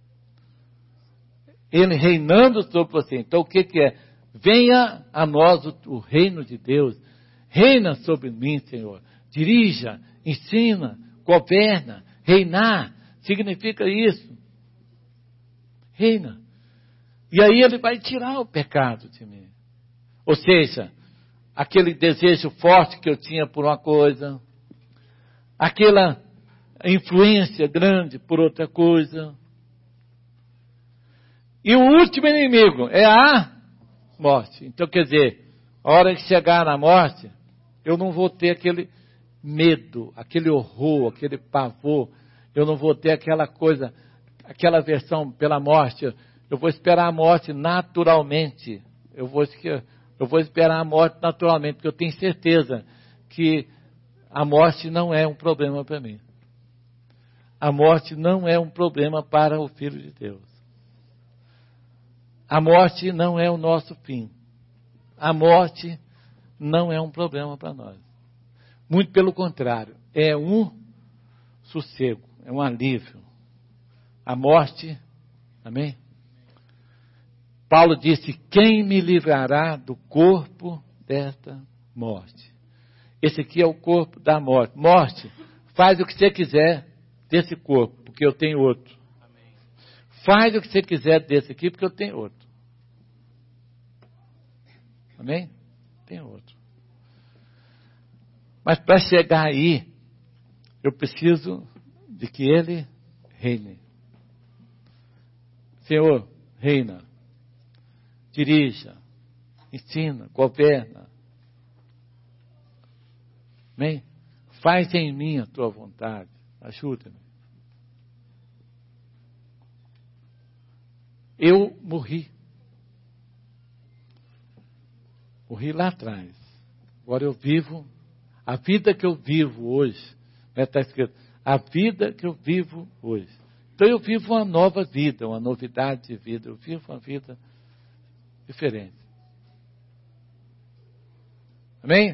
Ele reinando sobre você. Então o que, que é? Venha a nós o, o reino de Deus, reina sobre mim, Senhor, dirija, ensina, governa, reinar, significa isso, reina. E aí ele vai tirar o pecado de mim. Ou seja, aquele desejo forte que eu tinha por uma coisa, aquela influência grande por outra coisa. E o último inimigo é a morte. Então, quer dizer, a hora que chegar na morte, eu não vou ter aquele medo, aquele horror, aquele pavor. Eu não vou ter aquela coisa, aquela aversão pela morte. Eu vou esperar a morte naturalmente. Eu vou, eu vou esperar a morte naturalmente, porque eu tenho certeza que a morte não é um problema para mim. A morte não é um problema para o Filho de Deus. A morte não é o nosso fim. A morte não é um problema para nós. Muito pelo contrário, é um sossego, é um alívio. A morte, amém? Paulo disse, quem me livrará do corpo desta morte? Esse aqui é o corpo da morte. Morte, faz o que você quiser desse corpo, porque eu tenho outro. Amém. Faz o que você quiser desse aqui, porque eu tenho outro. Amém? Tem outro. Mas para chegar aí, eu preciso de que ele reine. Senhor, reina. Dirija. Ensina. Governa. Amém? Faz em mim a tua vontade. Ajuda-me. Eu morri. Morri lá atrás. Agora eu vivo. A vida que eu vivo hoje. Está escrito. A vida que eu vivo hoje. Então eu vivo uma nova vida. Uma novidade de vida. Eu vivo uma vida diferente. Amém?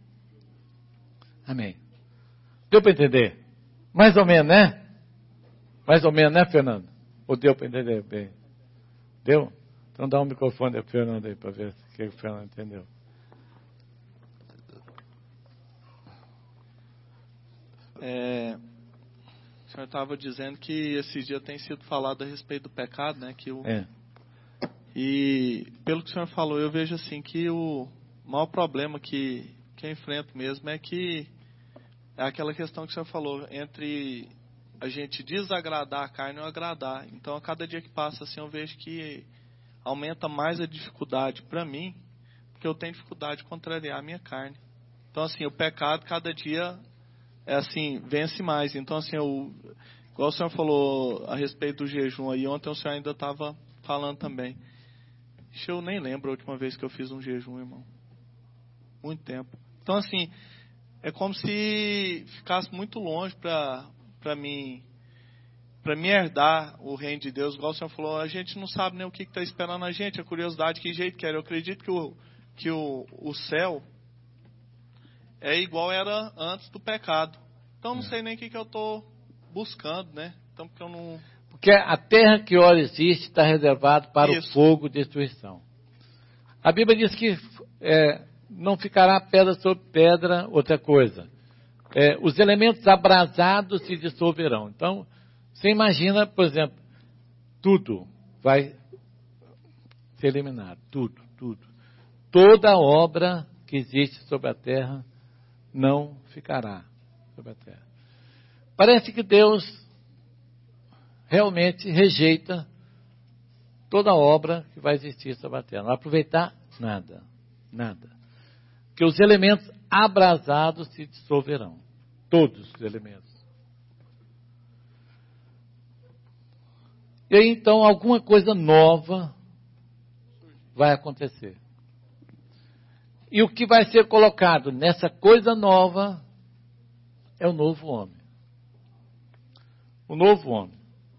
Amém. Deu para entender? Mais ou menos, né? Mais ou menos, né, Fernando? Ou deu para entender bem? Deu? Então dá um microfone para o Fernando aí para ver o que o Fernando entendeu. É, o senhor estava dizendo que esses dias tem sido falado a respeito do pecado, né? Que o, é. E pelo que o senhor falou, eu vejo assim que o maior problema que, que eu enfrento mesmo é que é aquela questão que o senhor falou, entre a gente desagradar a carne ou agradar. Então, a cada dia que passa, assim, eu vejo que aumenta mais a dificuldade para mim, porque eu tenho dificuldade de contrariar a minha carne. Então, assim, o pecado, cada dia, é assim, vence mais. Então, assim, eu, igual o senhor falou a respeito do jejum aí, ontem o senhor ainda estava falando também. Ixi, eu nem lembro a última vez que eu fiz um jejum, irmão. Muito tempo. Então, assim, é como se ficasse muito longe para para mim, para mim herdar o reino de Deus. Igual o senhor falou, a gente não sabe nem o que está esperando a gente, a curiosidade, que jeito que era. Eu acredito que o, que o, o céu é igual era antes do pecado. Então, não sei nem o que, que eu estou buscando, né? Então, porque eu não... Porque a terra que ora existe está reservada para Isso. o fogo de destruição. A Bíblia diz que é, não ficará pedra sobre pedra, outra coisa. É, os elementos abrasados se dissolverão. Então, você imagina, por exemplo, tudo vai ser eliminado. Tudo, tudo. Toda obra que existe sobre a terra não ficará sobre a terra. Parece que Deus realmente rejeita toda obra que vai existir sobre a terra. Não vai aproveitar nada. Nada. Porque os elementos abrasados se dissolverão. Todos os elementos. E aí, então, alguma coisa nova vai acontecer. E o que vai ser colocado nessa coisa nova é o novo homem. O novo homem.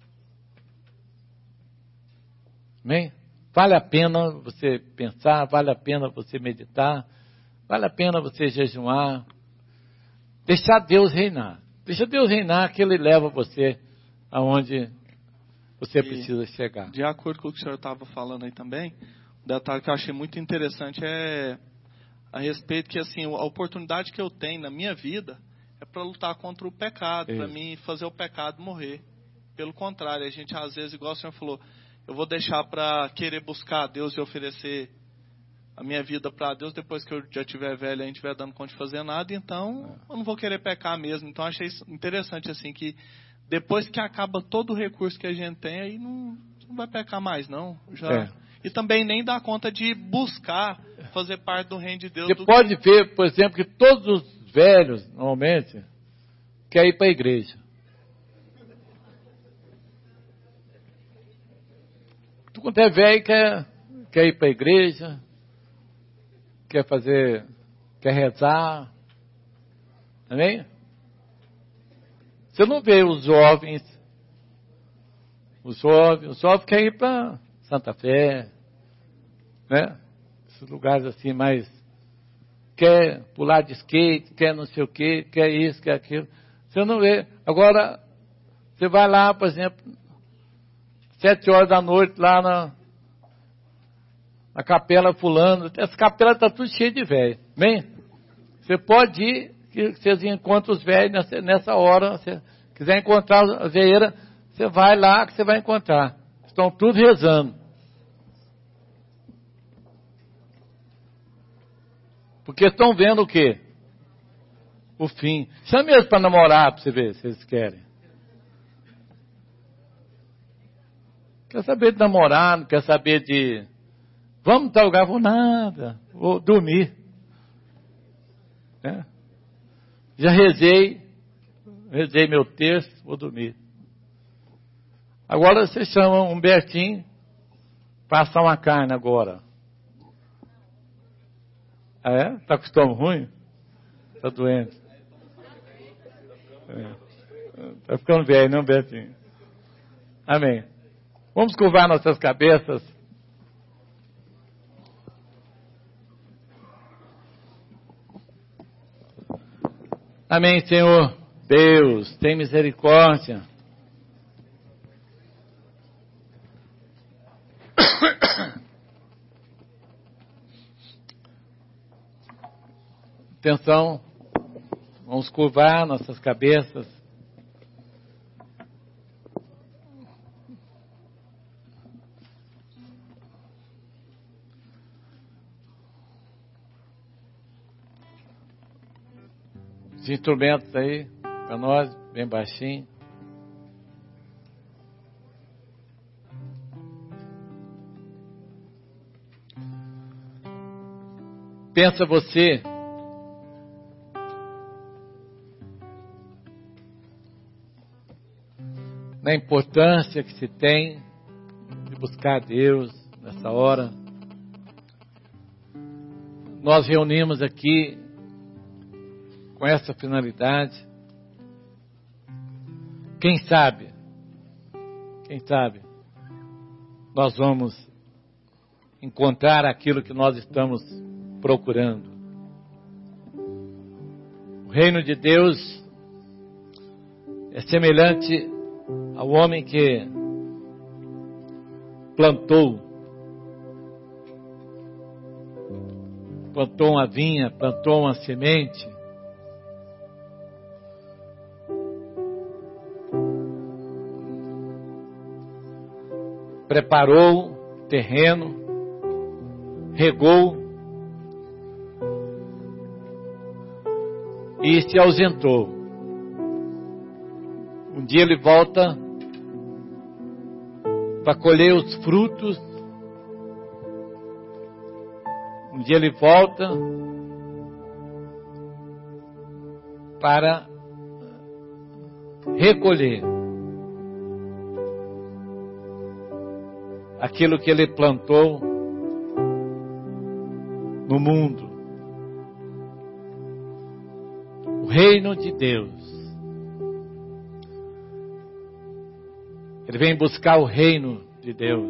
Amém? Vale a pena você pensar, vale a pena você meditar, vale a pena você jejuar. Deixar Deus reinar. Deixa Deus reinar que Ele leva você aonde você E, precisa chegar. De acordo com o que o senhor estava falando aí também, um detalhe que eu achei muito interessante é a respeito que, assim, a oportunidade que eu tenho na minha vida é para lutar contra o pecado, para mim fazer o pecado morrer. Pelo contrário, a gente às vezes, igual o senhor falou, eu vou deixar para querer buscar a Deus e oferecer a minha vida para Deus depois que eu já estiver velho e não estiver dando conta de fazer nada, então eu não vou querer pecar mesmo. Então achei interessante assim que depois que acaba todo o recurso que a gente tem, aí não, não vai pecar mais não. Já, é. E também nem dá conta de buscar fazer parte do reino de Deus. Você do pode que... ver, por exemplo, que todos os velhos, normalmente, querem ir para a igreja. Tu quando é velho quer, quer ir para a igreja, quer fazer, quer rezar, amém? Você não vê os jovens, os jovens, os jovens querem ir para Santa Fé, né? Esses lugares assim mais, quer pular de skate, quer não sei o quê, quer isso, quer aquilo. Você não vê. Agora, você vai lá, por exemplo, sete horas da noite, lá na, na capela fulano. Essa capela está tudo cheia de velho. Bem, você pode ir, que vocês encontram os velhos nessa, nessa hora. Se quiser encontrar a veieira, você vai lá que você vai encontrar. Estão tudo rezando. Porque estão vendo o quê? O fim. Chame eles para namorar, para você ver se eles querem. Quer saber de namorar, não quer saber de... Vamos tal lugar, vou nada, vou dormir. É. Já rezei, rezei meu texto, vou dormir. Agora você chama um Humbertinho, passa uma carne agora. Ah, é? Está com o estômago ruim? Está doente? Está é. ficando velho, não, Betinho? Amém. Vamos curvar nossas cabeças. Amém, Senhor. Deus, tem misericórdia. Atenção, vamos curvar nossas cabeças. Os instrumentos aí, para nós, bem baixinho. Pensa você... na importância que se tem de buscar Deus nessa hora. Nós reunimos aqui com essa finalidade. Quem sabe, quem sabe, nós vamos encontrar aquilo que nós estamos procurando. O reino de Deus é semelhante ao homem que plantou, plantou uma vinha, plantou uma semente, preparou o terreno, regou e se ausentou. Um dia ele volta para colher os frutos. Um dia ele volta para recolher aquilo que ele plantou no mundo. O reino de Deus. Ele vem buscar o reino de Deus.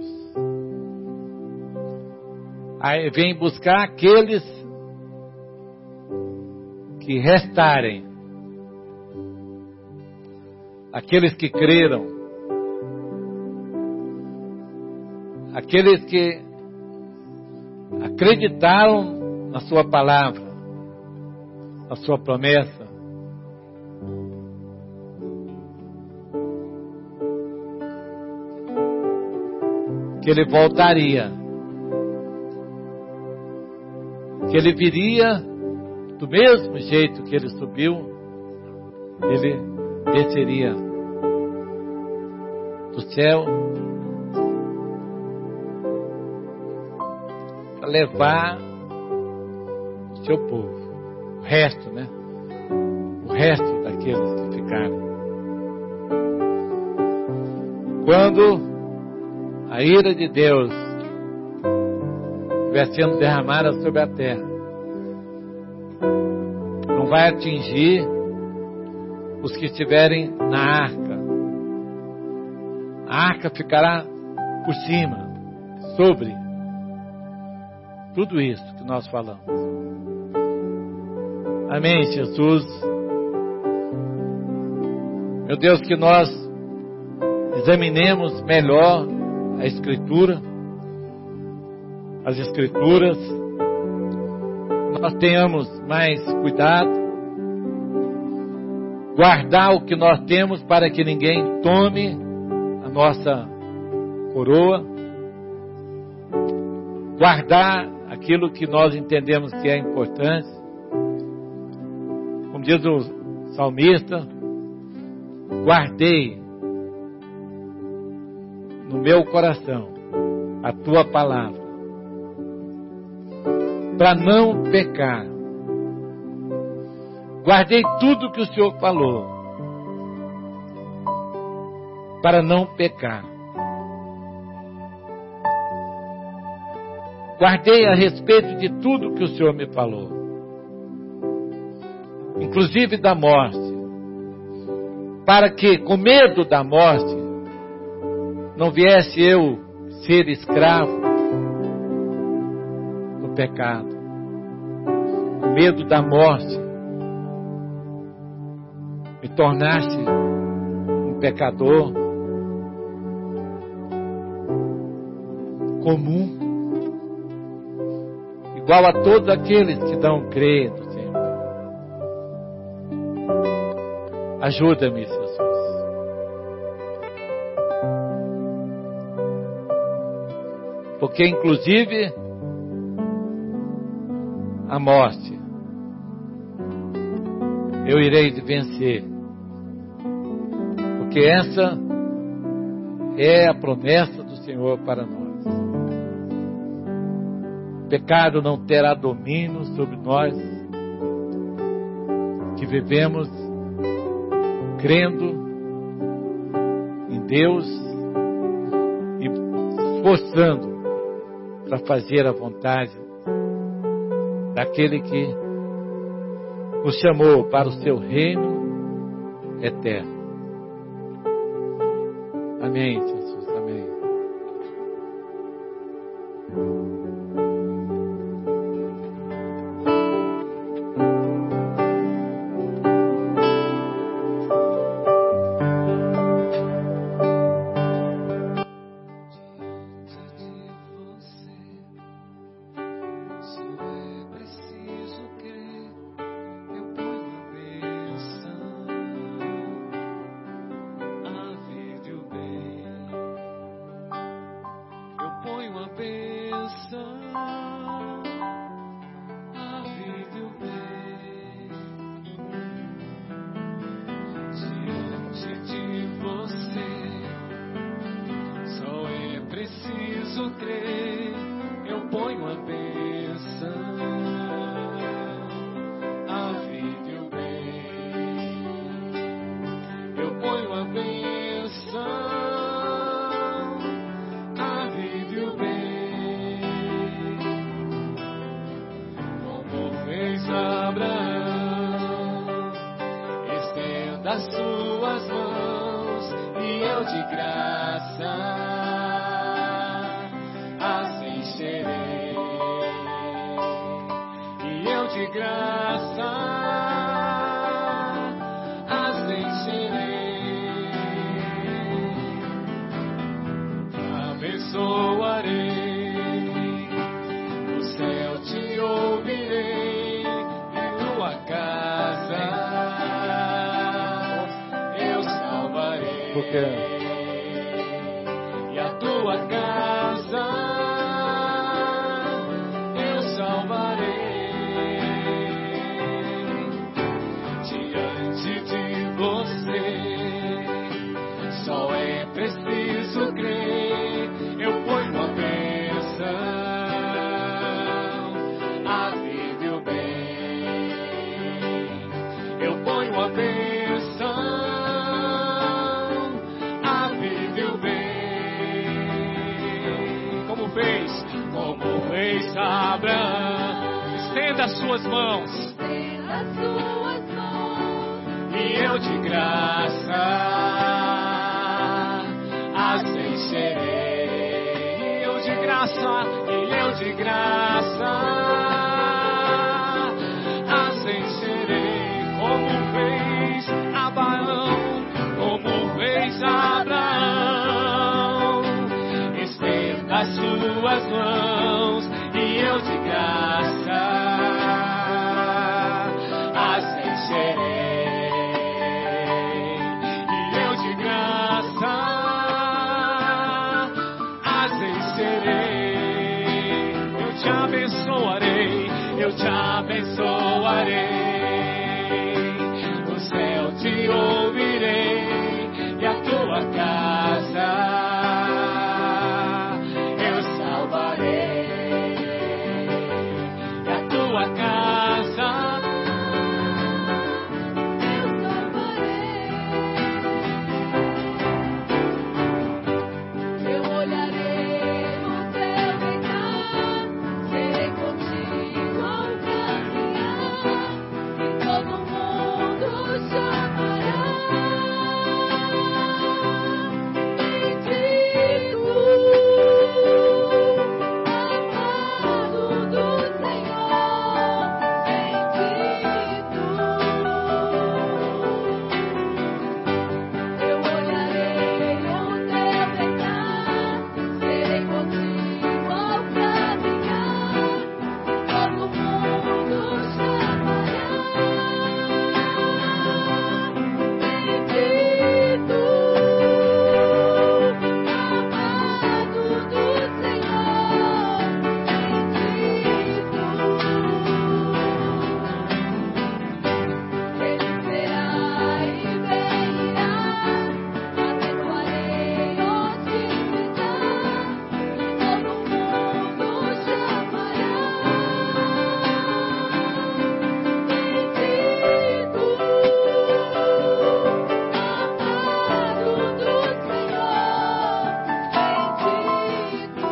Aí vem buscar aqueles que restarem. Aqueles que creram. Aqueles que acreditaram na sua palavra, na sua promessa. Que ele voltaria, que ele viria do mesmo jeito que ele subiu, ele desceria do céu para levar o seu povo, o resto, né? O resto daqueles que ficaram. Quando a ira de Deus estiver sendo derramada sobre a terra, não vai atingir os que estiverem na arca. A arca ficará por cima, sobre tudo isso que nós falamos. Amém, Jesus. Meu Deus, que nós examinemos melhor a Escritura, as Escrituras, nós tenhamos mais cuidado, guardar o que nós temos para que ninguém tome a nossa coroa, guardar aquilo que nós entendemos que é importante, como diz o salmista, guardei no meu coração a tua palavra, para não pecar. Guardei tudo que o Senhor falou, para não pecar. Guardei a respeito de tudo que o Senhor me falou, inclusive da morte, para que, com medo da morte, não viesse eu ser escravo do pecado, com medo da morte, me tornasse um pecador comum, igual a todos aqueles que não creem no Senhor. Ajuda-me, Jesus. Porque, inclusive, a morte eu irei vencer. Porque essa é a promessa do Senhor para nós. O pecado não terá domínio sobre nós, que vivemos crendo em Deus e esforçando para fazer a vontade daquele que nos chamou para o seu reino eterno. Amém, Jesus, amém. E a tua casa eu salvarei. Diante de você só é preciso crer. Eu ponho a bênção, a vida e o bem. Eu ponho a bênção, fez, como fez Abraão. Estenda as suas mãos, estenda as suas mãos, e eu de graça as encherei. E eu de graça, e eu de graça as encherei, como fez Abraão, te abençoarei, o céu te ouvirei e a tua casa eu salvarei, e a tua casa eu salvarei. Eu olharei no teu deitar, serei contigo ao caminhar, e todo mundo chamará. Bendito, amado do Senhor, bendito. Eu olharei no teu deitar, serei contigo ao caminhar, todo mundo chamará. Bendito, amado do Senhor, bendito. Ele será e bem-irá, abençoarei onde pisar, todo mundo chamará. Bendito, amado do Senhor, bendito.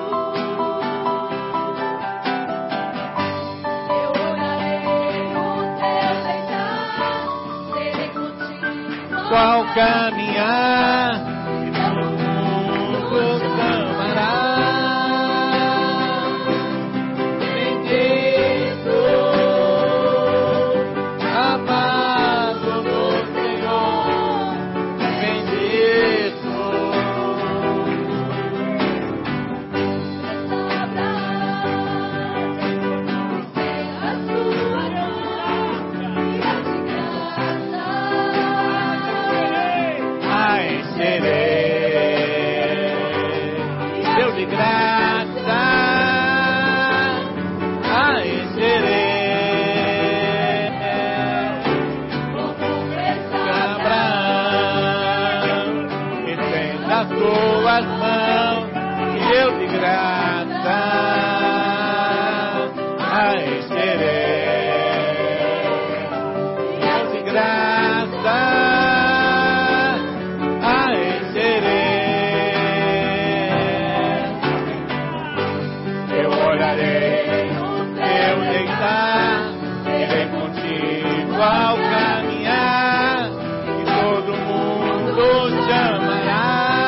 Eu orarei no teu deitar, serei contigo Qual caminhar, e todo mundo chamará. Bendito, amado do Senhor, bendito. A encherei, Deus de graça, a encherei. Abraão, estenda as tuas mãos, e eu de graça a encherei. Deus de graça a encherei. Eu olharei no teu deitar, irei contigo ao caminhar, e todo mundo chamará.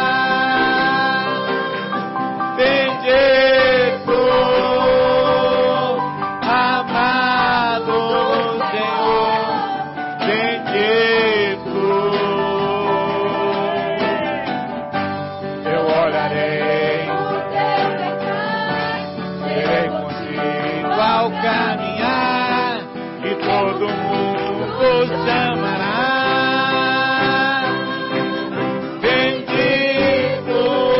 Bendito, amado Senhor, bendito. Eu olharei no teu deitar, serei contigo ao caminhar, e todo mundo chamará. Bendito,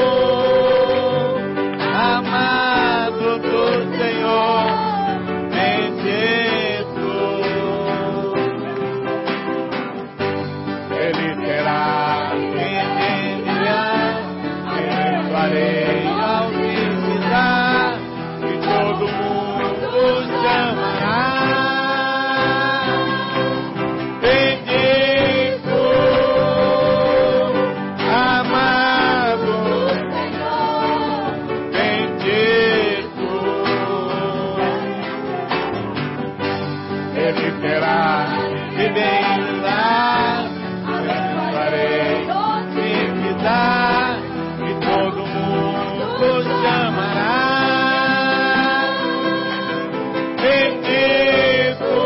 amado do Senhor, bendito. Ele será e bendirá, abençoarei ao visitar, e todo mundo chamará. Bendito, amado Senhor, bendito. Ele será e bendirá, abençoarei onde pisar, e todo mundo chamará. Bendito,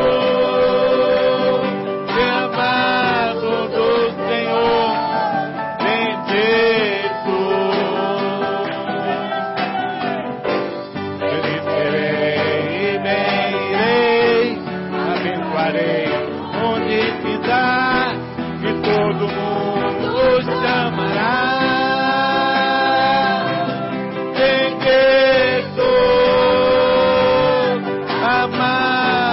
amado do Senhor, bendito. Feliz serei e bem irei, abençoarei onde pisar, e todo mundo chamará. Bendito, amado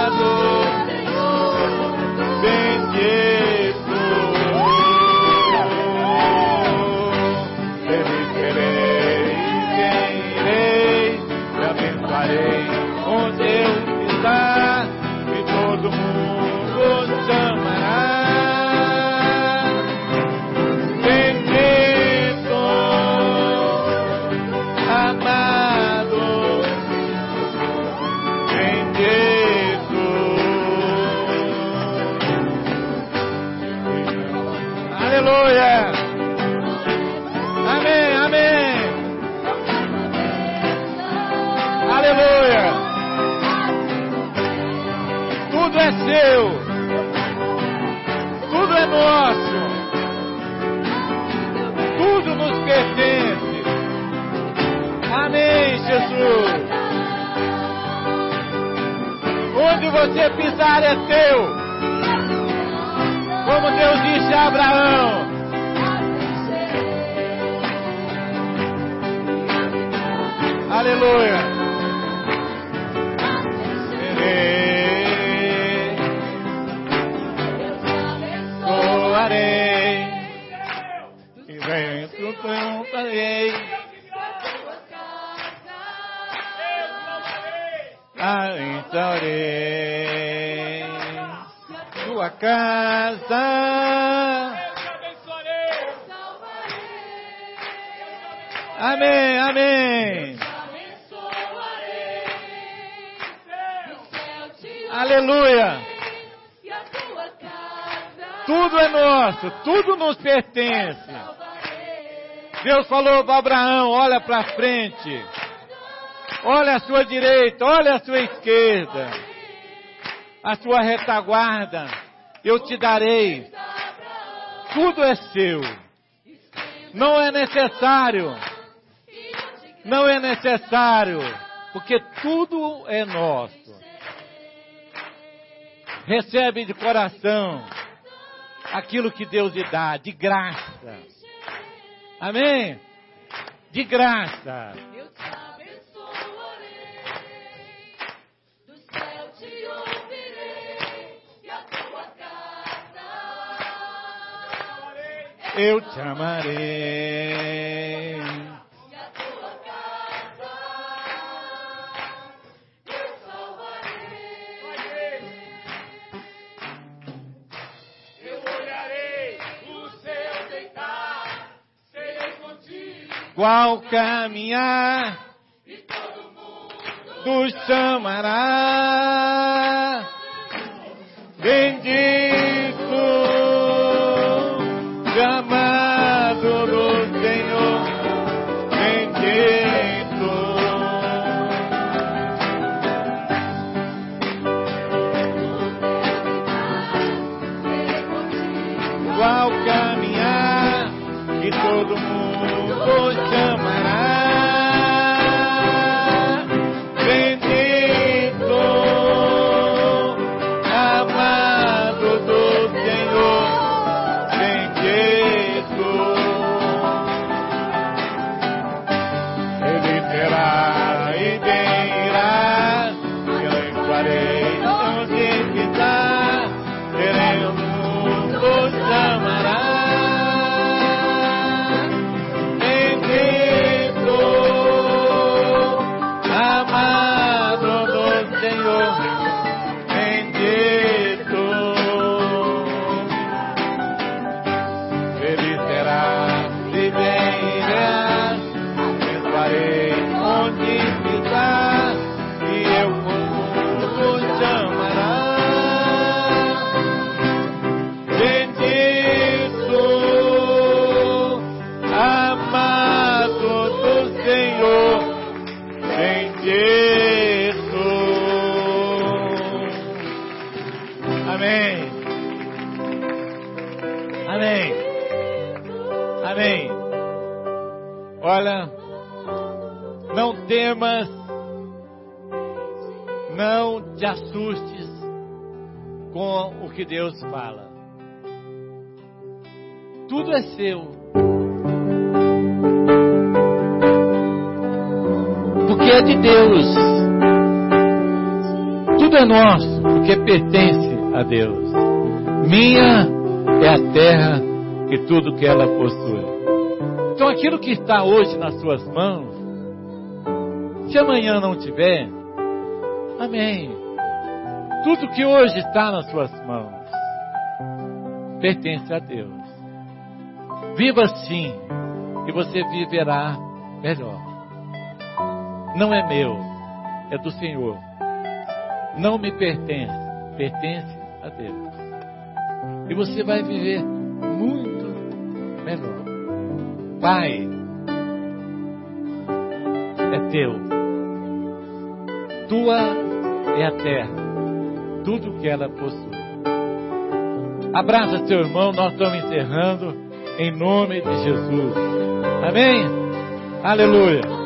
Aleluia. Amém, amém. Aleluia. Tudo é seu. Tudo é nosso. Tudo nos pertence. Amém, Jesus. Onde você pisar é teu. Como Deus disse a Abraão. Aleluia. Abençoarei. E dentro plantarei. Abençoarei tua casa. Amém, amém. Aleluia. Tudo é nosso, tudo nos pertence. Deus falou para Abraão: olha para frente, olha à sua direita, olha à sua esquerda, a sua retaguarda, eu te darei. Tudo é seu. Não é necessário, não é necessário, porque tudo é nosso. Recebe de coração aquilo que Deus lhe dá, de graça. Amém? De graça. Eu te abençoarei, do céu te ouvirei, e a tua casa eu te amarei. e a tua casa eu salvarei. Eu olharei o céu deitar, serei contigo. Qual caminhar, E todo mundo tu chamará. Bendito, amado do Senhor, bendito. Qual caminhar que todo mundo chamará. Bendito, amado do Senhor, bendito. Ele terá e bem-irá, eu entrarei onde pisar, terei o mundo chamará. Bendito, amado do Senhor, bendito. Ele será e bem-irá, entrarei onde pisar, e eu o mundo chamará. Bendito, amado do Senhor, bendito. Amém. Amém. Amém. Olha, não temas, não te assustes com o que Deus fala. Tudo é seu. Porque é de Deus. Tudo é nosso, porque pertence a Deus. Minha é a terra e tudo que ela possui. Então aquilo que está hoje nas suas mãos, se amanhã não tiver, amém. Tudo que hoje está nas suas mãos pertence a Deus. Viva assim e você viverá melhor. Não é meu, é do Senhor. Não me pertence, pertence a Deus. E você vai viver muito melhor. Pai, é teu. Tua é a terra, tudo que ela possui. Abraça seu irmão, nós estamos encerrando em nome de Jesus. Amém? Aleluia.